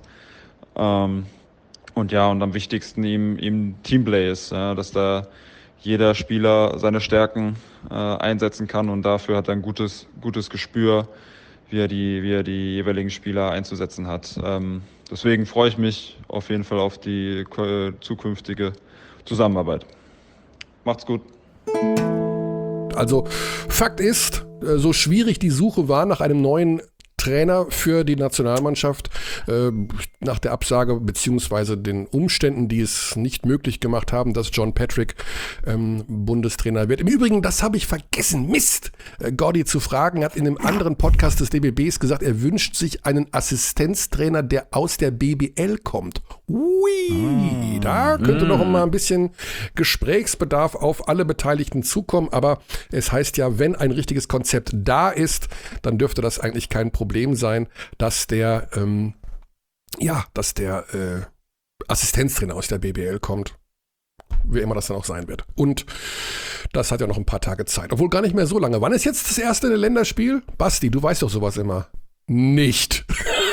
Speaker 9: Und am wichtigsten ihm Teamplay ist, dass da jeder Spieler seine Stärken einsetzen kann und dafür hat er ein gutes Gespür, wie er die jeweiligen Spieler einzusetzen hat. Deswegen freue ich mich auf jeden Fall auf die zukünftige Zusammenarbeit. Macht's gut.
Speaker 1: Also Fakt ist, so schwierig die Suche war nach einem neuen Trainer für die Nationalmannschaft nach der Absage beziehungsweise den Umständen, die es nicht möglich gemacht haben, dass John Patrick Bundestrainer wird. Im Übrigen, das habe ich vergessen, Mist, Gordy zu fragen, hat in einem anderen Podcast des DBBs gesagt, er wünscht sich einen Assistenztrainer, der aus der BBL kommt. Ui, da könnte noch mal ein bisschen Gesprächsbedarf auf alle Beteiligten zukommen, aber es heißt ja, wenn ein richtiges Konzept da ist, dann dürfte das eigentlich kein Problem sein, dass der Assistenztrainer aus der BBL kommt. Wie immer das dann auch sein wird. Und Das hat ja noch ein paar Tage Zeit. Obwohl gar nicht mehr so lange. Wann ist jetzt das erste Länderspiel? Basti, du weißt doch sowas immer. Nicht.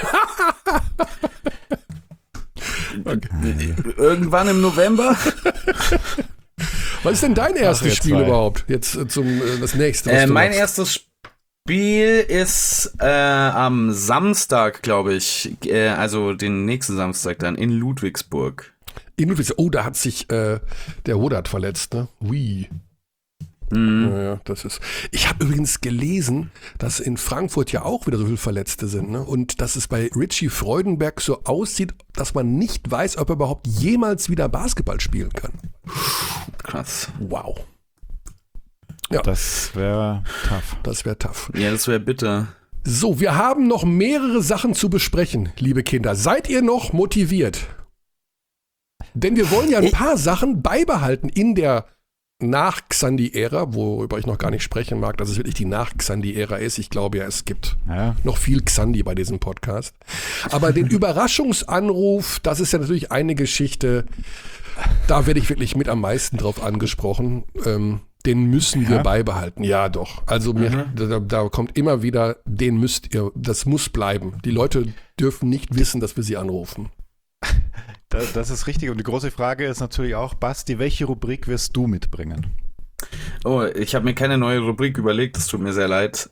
Speaker 2: Okay. Irgendwann im November?
Speaker 1: Was ist denn dein erstes Spiel überhaupt? Jetzt das nächste.
Speaker 2: Mein erstes Spiel ist am Samstag, glaube ich. Also den nächsten Samstag dann in Ludwigsburg.
Speaker 1: Oh, da hat sich der Hodat verletzt, ne? Ui. Ja, das ist. Ich habe übrigens gelesen, dass in Frankfurt ja auch wieder so viele Verletzte sind, ne? Und dass es bei Richie Freudenberg so aussieht, dass man nicht weiß, ob er überhaupt jemals wieder Basketball spielen kann.
Speaker 2: Krass.
Speaker 1: Wow. Ja.
Speaker 3: Das wäre tough.
Speaker 1: Das wäre tough.
Speaker 2: Ja, das wäre bitter.
Speaker 1: So, wir haben noch mehrere Sachen zu besprechen, liebe Kinder. Seid ihr noch motiviert? Denn wir wollen ja ein paar Sachen beibehalten in der Nach-Xandi-Ära, worüber ich noch gar nicht sprechen mag, dass es wirklich die Nach-Xandi-Ära ist. Ich glaube ja, es gibt noch viel Xandi bei diesem Podcast. Aber den Überraschungsanruf, das ist ja natürlich eine Geschichte, da werde ich wirklich mit am meisten drauf angesprochen. Den müssen wir beibehalten. Ja, doch. Also da kommt immer wieder, den müsst ihr, das muss bleiben. Die Leute dürfen nicht wissen, dass wir sie anrufen.
Speaker 3: Das ist richtig. Und die große Frage ist natürlich auch, Basti, welche Rubrik wirst du mitbringen?
Speaker 2: Oh, ich habe mir keine neue Rubrik überlegt, das tut mir sehr leid.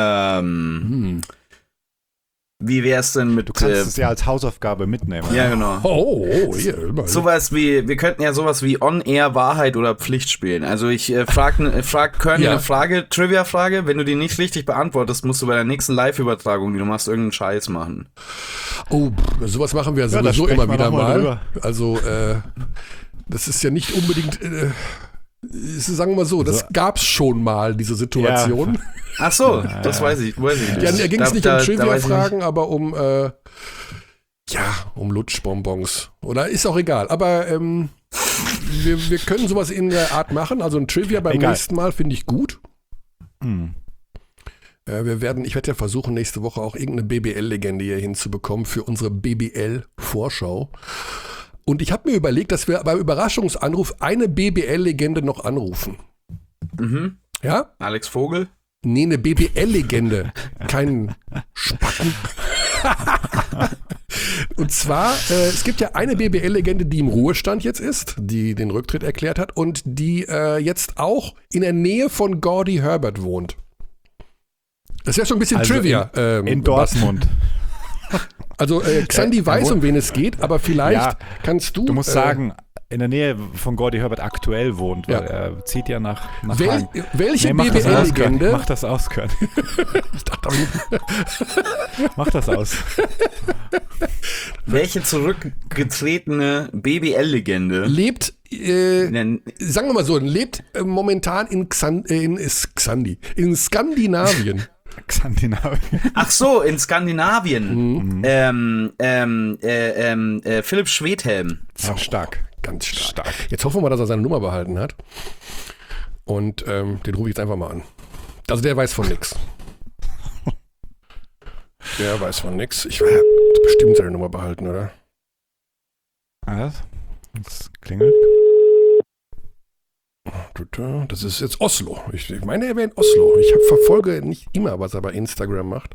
Speaker 2: Wie wär's denn mit...
Speaker 3: Du kannst es ja als Hausaufgabe mitnehmen.
Speaker 2: Ja, genau. Sowas wie, wir könnten ja sowas wie On-Air Wahrheit oder Pflicht spielen. Also ich frag Körny eine Frage, Trivia-Frage, wenn du die nicht richtig beantwortest, musst du bei der nächsten Live-Übertragung, die du machst, irgendeinen Scheiß machen.
Speaker 1: Oh, sowas machen wir sowieso immer wieder mal. Also das ist ja nicht unbedingt... sagen wir mal so, das gab's schon mal, diese Situation.
Speaker 2: Ja. Ach so, das weiß ich nicht.
Speaker 1: Ja, da ging es nicht um Trivia-Fragen, aber um Lutschbonbons. Oder ist auch egal. Aber wir können sowas in der Art machen. Also ein Trivia beim nächsten Mal finde ich gut. Ich werde ja versuchen, nächste Woche auch irgendeine BBL-Legende hier hinzubekommen für unsere BBL-Vorschau. Und ich habe mir überlegt, dass wir beim Überraschungsanruf eine BBL-Legende noch anrufen.
Speaker 2: Mhm.
Speaker 1: Ja?
Speaker 2: Alex Vogel?
Speaker 1: Nee, eine BBL-Legende. Kein Spacken. Und zwar, es gibt ja eine BBL-Legende, die im Ruhestand jetzt ist, die den Rücktritt erklärt hat und die jetzt auch in der Nähe von Gordy Herbert wohnt. Das wäre schon ein bisschen also Trivia.
Speaker 3: In Dortmund.
Speaker 1: Also Xandi weiß, um wen es geht, aber vielleicht kannst du...
Speaker 3: Du musst sagen, in der Nähe von Gordy Herbert aktuell wohnt, weil er zieht ja nach Hagen.
Speaker 1: Welche BBL-Legende...
Speaker 3: Mach das aus, Körny.
Speaker 1: Ich dachte auch nicht.
Speaker 3: Mach das aus.
Speaker 2: Welche zurückgetretene BBL-Legende
Speaker 1: lebt, sagen wir mal so, lebt momentan in Skandinavien.
Speaker 2: Ach so, in Skandinavien. Philipp Schwedhelm.
Speaker 1: So, stark. Ganz stark. Jetzt hoffen wir mal, dass er seine Nummer behalten hat. Und den rufe ich jetzt einfach mal an. Also der weiß von nix. Der weiß von nix. Ich werde bestimmt seine Nummer behalten, oder?
Speaker 3: Was? Das klingelt.
Speaker 1: Das ist jetzt Oslo. Ich meine, er wäre in Oslo. Ich verfolge nicht immer, was er bei Instagram macht.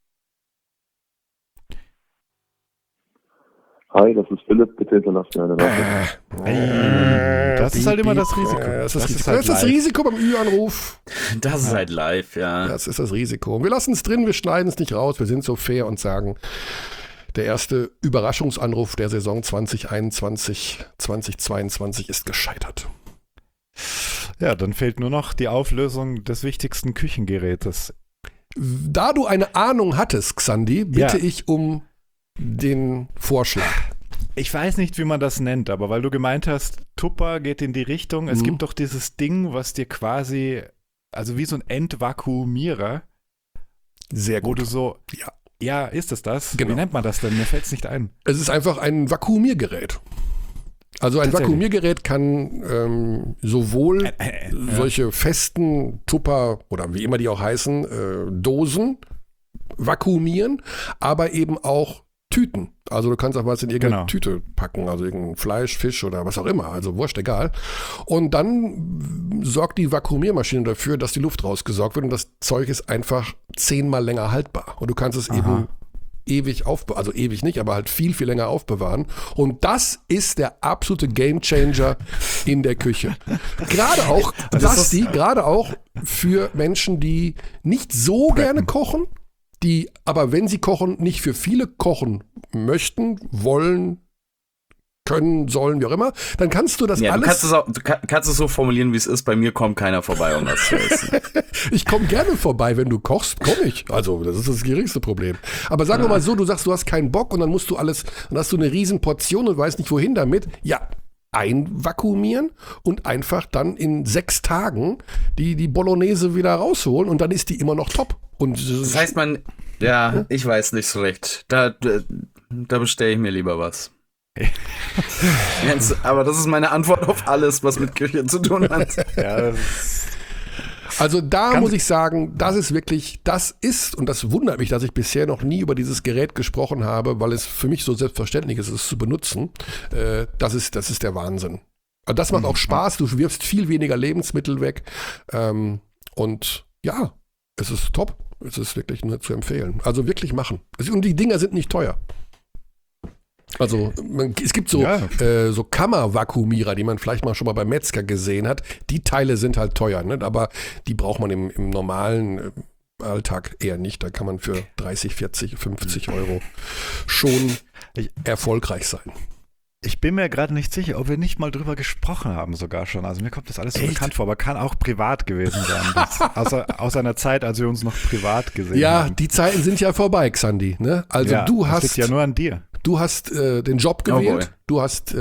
Speaker 10: Hi, das ist Philipp. Bitte hinterlassen eine Nachricht.
Speaker 3: Das ist halt immer das Risiko.
Speaker 1: Das ist das Risiko beim Ü-Anruf.
Speaker 2: Das ist halt live, ja.
Speaker 1: Das ist das Risiko. Wir lassen es drin, wir schneiden es nicht raus. Wir sind so fair und sagen, der erste Überraschungsanruf der Saison 2021-2022 ist gescheitert.
Speaker 3: Ja, dann fehlt nur noch die Auflösung des wichtigsten Küchengerätes.
Speaker 1: Da du eine Ahnung hattest, Xandi, bitte ich um den Vorschlag.
Speaker 3: Ich weiß nicht, wie man das nennt, aber weil du gemeint hast, Tupper geht in die Richtung, es gibt doch dieses Ding, was dir quasi, also wie so ein Entvakuumierer.
Speaker 1: Sehr gut.
Speaker 3: Wo du so, ja, ist es das?
Speaker 1: Genau.
Speaker 3: Wie nennt man das denn? Mir fällt es nicht ein.
Speaker 1: Es ist einfach ein Vakuumiergerät. Also ein Vakuumiergerät kann sowohl solche festen Tupper oder wie immer die auch heißen, Dosen vakuumieren, aber eben auch Tüten. Also du kannst auch was in irgendeine Tüte packen, also irgendein Fleisch, Fisch oder was auch immer, also wurscht, egal. Und dann sorgt die Vakuumiermaschine dafür, dass die Luft rausgesaugt wird und das Zeug ist einfach 10-mal länger haltbar. Und du kannst es eben ewig aufbewahren, also ewig nicht, aber halt viel, viel länger aufbewahren. Und das ist der absolute Gamechanger in der Küche. Gerade auch, gerade auch für Menschen, die nicht so gerne kochen, die aber, wenn sie kochen, nicht für viele kochen möchten, wollen, können, sollen, wie auch immer, dann kannst du das alles...
Speaker 2: Du kannst es so formulieren, wie es ist. Bei mir kommt keiner vorbei, um das zu essen.
Speaker 1: Ich komme gerne vorbei, wenn du kochst, komme ich. Also, das ist das geringste Problem. Aber sagen wir mal so, du sagst, du hast keinen Bock und dann musst du alles, dann hast du eine riesen Portion und weißt nicht, wohin damit. Ja, einvakuumieren und einfach dann in 6 Tagen die Bolognese wieder rausholen und dann ist die immer noch top. Und
Speaker 2: das heißt, ich weiß nicht so recht. Da bestelle ich mir lieber was. Aber das ist meine Antwort auf alles, was mit Küche zu tun hat.
Speaker 1: Also da muss ich sagen, das ist, und das wundert mich, dass ich bisher noch nie über dieses Gerät gesprochen habe, weil es für mich so selbstverständlich ist, es zu benutzen. Das ist der Wahnsinn. Und das macht auch Spaß, du wirfst viel weniger Lebensmittel weg. Und ja, es ist top. Es ist wirklich nur zu empfehlen. Also wirklich machen. Und die Dinger sind nicht teuer. Also es gibt so Kammervakuumierer, die man vielleicht mal schon mal beim Metzger gesehen hat. Die Teile sind halt teuer, ne? Aber die braucht man im normalen Alltag eher nicht. Da kann man für 30, 40, 50 Euro schon erfolgreich sein.
Speaker 3: Ich bin mir gerade nicht sicher, ob wir nicht mal drüber gesprochen haben sogar schon. Also mir kommt das alles so bekannt vor, aber kann auch privat gewesen sein. Aus einer Zeit, als wir uns noch privat gesehen haben.
Speaker 1: Ja, die Zeiten sind ja vorbei, Xandi. Ne? Also du hast...
Speaker 3: Das liegt ja nur an dir.
Speaker 1: Du hast den Job gewählt, du hast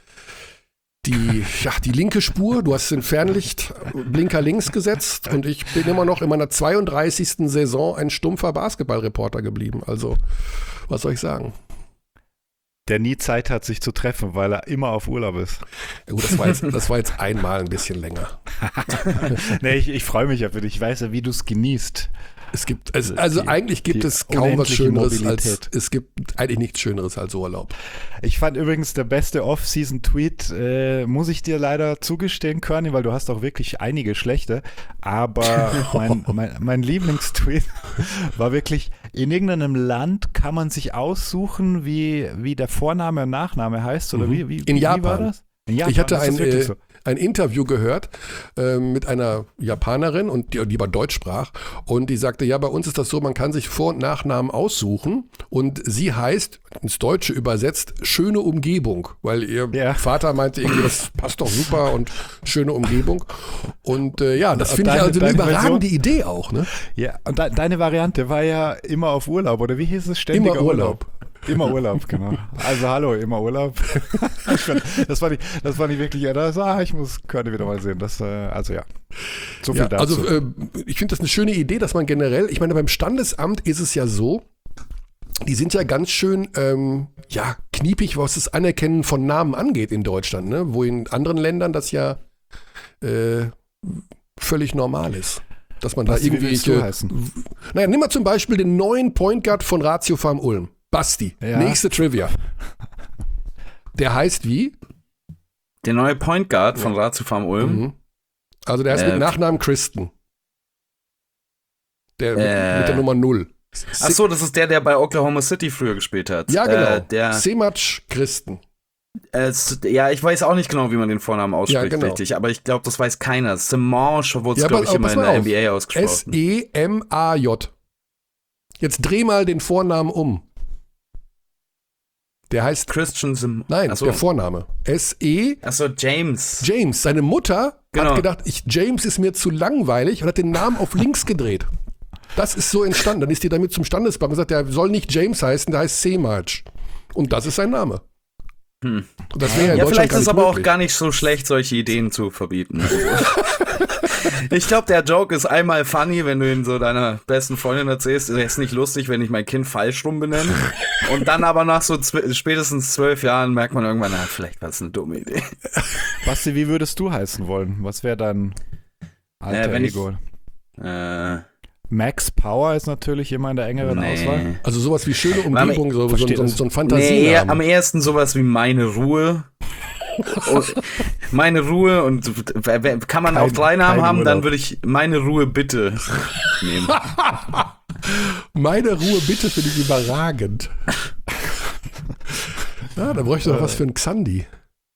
Speaker 1: die linke Spur, du hast den Fernlichtblinker links gesetzt und ich bin immer noch in meiner 32. Saison ein stumpfer Basketballreporter geblieben. Also, was soll ich sagen?
Speaker 3: Der nie Zeit hat, sich zu treffen, weil er immer auf Urlaub ist.
Speaker 1: Ja, gut, das war jetzt einmal ein bisschen länger.
Speaker 3: Nee, ich freue mich ja für dich. Ich weiß ja, wie du es genießt.
Speaker 1: Eigentlich gibt es kaum was Schöneres es gibt eigentlich nichts Schöneres als Urlaub.
Speaker 3: Ich fand übrigens der beste Off-Season-Tweet, muss ich dir leider zugestehen, Körny, weil du hast auch wirklich einige schlechte, aber mein Lieblingstweet war wirklich, in irgendeinem Land kann man sich aussuchen, wie der Vorname und Nachname heißt, oder wie
Speaker 1: Japan.
Speaker 3: Wie war das? In Japan.
Speaker 1: Ich hatte ein Interview gehört mit einer Japanerin, und die über Deutsch sprach, und die sagte, ja, bei uns ist das so, man kann sich Vor- und Nachnamen aussuchen und sie heißt, ins Deutsche übersetzt, schöne Umgebung, weil ihr Vater meinte irgendwie, das passt doch super und schöne Umgebung und das finde ich also eine überragende Idee auch, ne?
Speaker 3: Ja, und deine Variante war ja immer auf Urlaub, oder wie hieß es? Ständiger
Speaker 1: immer Urlaub.
Speaker 3: Immer Urlaub, genau. Also hallo, immer Urlaub. Das war nicht wirklich, ich muss Körny wieder mal sehen. So viel dazu.
Speaker 1: Also ich finde das eine schöne Idee, dass man generell, ich meine, beim Standesamt ist es ja so, die sind ja ganz schön kniepig, was das Anerkennen von Namen angeht in Deutschland, ne? Wo in anderen Ländern das ja völlig normal ist. Dass man da irgendwie... Naja, nimm mal zum Beispiel den neuen Point Guard von Ratio Farm Ulm. Basti, nächste Trivia. Der heißt wie?
Speaker 2: Der neue Point Guard von Ratio Farm Ulm.
Speaker 1: Mhm. Also der heißt mit Nachnamen Christen. Der mit der Nummer 0.
Speaker 2: Ach so, das ist der bei Oklahoma City früher gespielt hat.
Speaker 1: Ja, genau. Semac Christen.
Speaker 2: Ich weiß auch nicht genau, wie man den Vornamen ausspricht, richtig. Aber ich glaube, das weiß keiner. Semange wurde es, glaube ich, immer in der NBA ausgesprochen.
Speaker 1: S-E-M-A-J. Jetzt dreh mal den Vornamen um. Der heißt
Speaker 2: Christian Sim.
Speaker 1: Nein, der Vorname. S-E.
Speaker 2: Achso, James.
Speaker 1: James. Seine Mutter hat gedacht, James ist mir zu langweilig und hat den Namen auf links gedreht. Das ist so entstanden. Dann ist die damit zum Standesbeamten und gesagt, der soll nicht James heißen, der heißt Semac. Und das ist sein Name. Das wäre ja
Speaker 2: vielleicht ist es aber auch gar nicht so schlecht, solche Ideen zu verbieten. Ich glaube, der Joke ist einmal funny, wenn du ihn so deiner besten Freundin erzählst. Er ist nicht lustig, wenn ich mein Kind falsch rum benenne. Und dann aber nach so spätestens 12 Jahren merkt man irgendwann, vielleicht war es eine dumme Idee.
Speaker 3: Basti, wie würdest du heißen wollen? Was wäre dein alter Ego? Max Power ist natürlich immer in der engeren Auswahl.
Speaker 1: Also sowas wie schöne Umgebung, so ein Fantasie.
Speaker 2: Nee, am ehesten sowas wie meine Ruhe. Meine Ruhe und kann man auch 3 Namen haben, Urlaub. Dann würde ich meine Ruhe bitte nehmen.
Speaker 1: Meine Ruhe bitte finde ich überragend. Da bräuchte ich doch was für einen Xandi.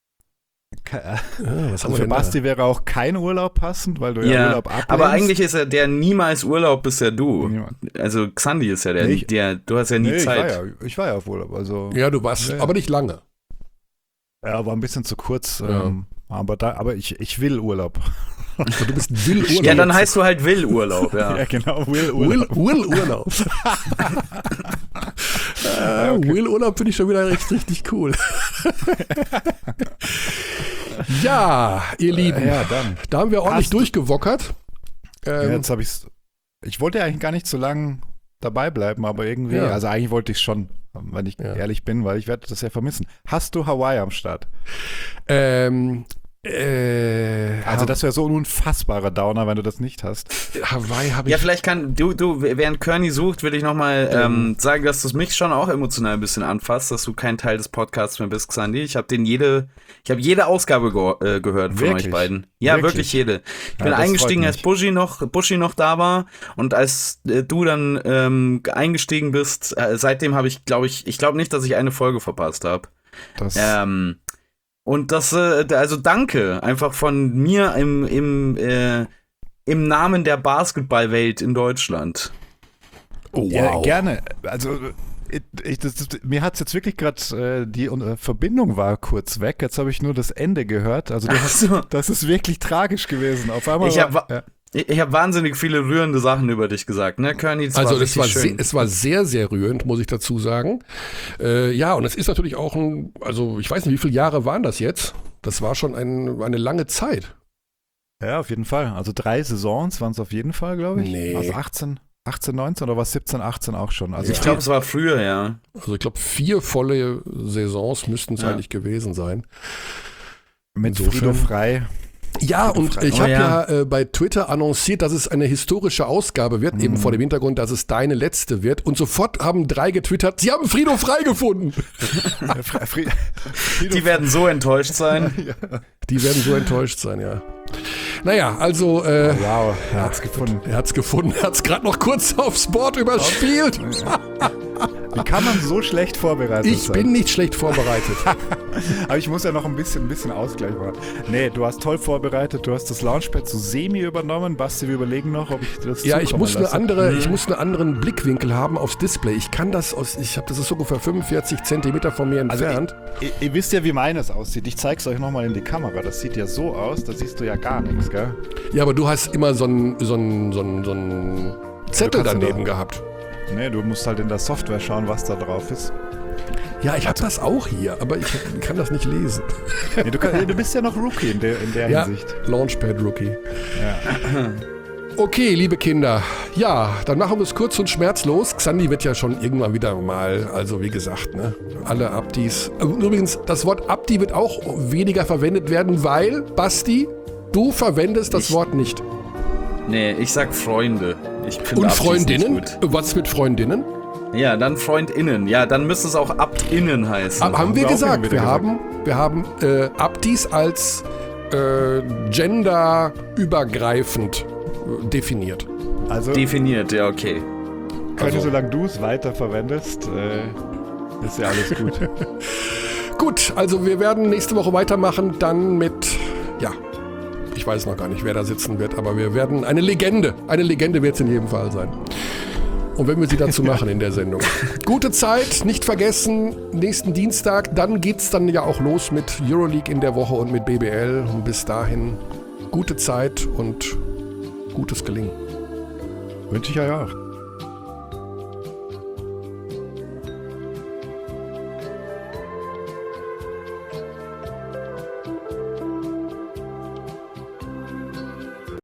Speaker 3: Also für Basti wäre auch kein Urlaub passend, weil du Urlaub ablehnst.
Speaker 2: Aber eigentlich ist der niemals Urlaub, bist ja du. Also Xandi ist ja du hast ja nie Zeit.
Speaker 3: Ich war ja auf Urlaub. Also,
Speaker 1: ja, du warst, aber nicht lange.
Speaker 3: Ja, war ein bisschen zu kurz. Aber ich will Urlaub.
Speaker 1: Also du bist Will-Urlaub.
Speaker 2: Ja, dann heißt du halt Will-Urlaub. Ja,
Speaker 3: genau, Will-Urlaub.
Speaker 1: Will-Urlaub. Will-Urlaub finde ich schon wieder richtig cool. Ja, ihr Lieben, da haben wir ordentlich durchgewockert.
Speaker 3: Jetzt habe ich wollte ja eigentlich gar nicht so lange dabei bleiben, aber irgendwie, also eigentlich wollte ich schon, wenn ich ehrlich bin, weil ich werde das ja vermissen. Hast du Hawaii am Start? Also das wäre so ein unfassbarer Downer, wenn du das nicht hast.
Speaker 1: Hawaii habe ich...
Speaker 2: Ja, vielleicht kann du während Körny sucht, will ich nochmal sagen, dass das mich schon auch emotional ein bisschen anfasst, dass du kein Teil des Podcasts mehr bist, Xandi. Ich habe jede Ausgabe gehört von euch beiden. Ja, wirklich jede. Ich bin eingestiegen, als Buschi noch da war, und als du dann eingestiegen bist, seitdem habe ich glaube nicht, dass ich eine Folge verpasst habe. Und das, also danke, einfach von mir im Namen der Basketballwelt in Deutschland.
Speaker 3: Oh, wow. Ja, gerne. Also mir hat es jetzt wirklich gerade, die Verbindung war kurz weg, jetzt habe ich nur das Ende gehört. Also das ist wirklich tragisch gewesen. Auf einmal
Speaker 2: Ich habe wahnsinnig viele rührende Sachen über dich gesagt, ne, Körny?
Speaker 1: Also es war sehr, sehr rührend, muss ich dazu sagen. Ja, und es ist natürlich auch also ich weiß nicht, wie viele Jahre waren das jetzt? Das war schon eine lange Zeit.
Speaker 3: Ja, auf jeden Fall. Also 3 Saisons waren es auf jeden Fall, glaube ich.
Speaker 1: Nee.
Speaker 3: Also 18, 19 oder war es 17, 18 auch schon? Also
Speaker 2: ich glaube, es war früher, ja.
Speaker 1: Also ich glaube, 4 volle Saisons müssten es eigentlich gewesen sein.
Speaker 3: Mit Frido Frei.
Speaker 1: Ja, und ich habe bei Twitter annonciert, dass es eine historische Ausgabe wird, eben vor dem Hintergrund, dass es deine letzte wird. Und sofort haben 3 getwittert, sie haben Frido Frei gefunden.
Speaker 2: Die werden so enttäuscht sein.
Speaker 1: Die werden so enttäuscht sein, ja. Naja, also
Speaker 3: wow, er hat's gefunden.
Speaker 1: Er hat's gerade noch kurz aufs Board überspielt.
Speaker 3: Wie kann man so schlecht vorbereitet sein?
Speaker 1: Ich bin nicht schlecht vorbereitet.
Speaker 3: Aber ich muss ja noch ein bisschen Ausgleich machen. Nee, du hast toll vorbereitet, du hast das Launchpad so semi übernommen. Basti, wir überlegen noch, ob ich das
Speaker 1: ich muss einen anderen Blickwinkel haben aufs Display. Ich kann das das ist so ungefähr 45 Zentimeter von mir entfernt.
Speaker 3: Also ihr wisst ja, wie meines aussieht. Ich zeig's euch nochmal in die Kamera. Das sieht ja so aus, da siehst du ja gar nichts, gell?
Speaker 1: Ja, aber du hast immer so einen Zettel daneben gehabt.
Speaker 3: Nee, du musst halt in der Software schauen, was da drauf ist.
Speaker 1: Ja, ich habe das auch hier, aber ich kann das nicht lesen.
Speaker 3: Nee, du bist ja noch Rookie in der Hinsicht.
Speaker 1: Launchpad Rookie.
Speaker 3: Ja.
Speaker 1: Okay, liebe Kinder. Ja, dann machen wir es kurz und schmerzlos. Xandi wird ja schon irgendwann wieder mal, also wie gesagt, ne, alle Abdis. Übrigens, das Wort Abdi wird auch weniger verwendet werden, weil, Basti, du verwendest das Wort nicht.
Speaker 2: Nee, ich sag Freunde.
Speaker 1: Und Freundinnen? Was mit Freundinnen?
Speaker 2: Ja, dann FreundInnen. Ja, dann müsste es auch AbtInnen heißen.
Speaker 1: Aber haben wir gesagt. Wir haben Abdis als genderübergreifend definiert.
Speaker 2: Also definiert, ja, okay.
Speaker 3: Solange du es weiterverwendest, ist ja alles gut.
Speaker 1: Gut, also wir werden nächste Woche weitermachen, dann mit, ich weiß noch gar nicht, wer da sitzen wird, aber wir werden eine Legende wird es in jedem Fall sein. Und wenn wir sie dazu machen in der Sendung. Gute Zeit, nicht vergessen, nächsten Dienstag, dann geht's dann ja auch los mit Euroleague in der Woche und mit BBL. Und bis dahin gute Zeit und gutes Gelingen.
Speaker 3: Wünsche ich euch auch.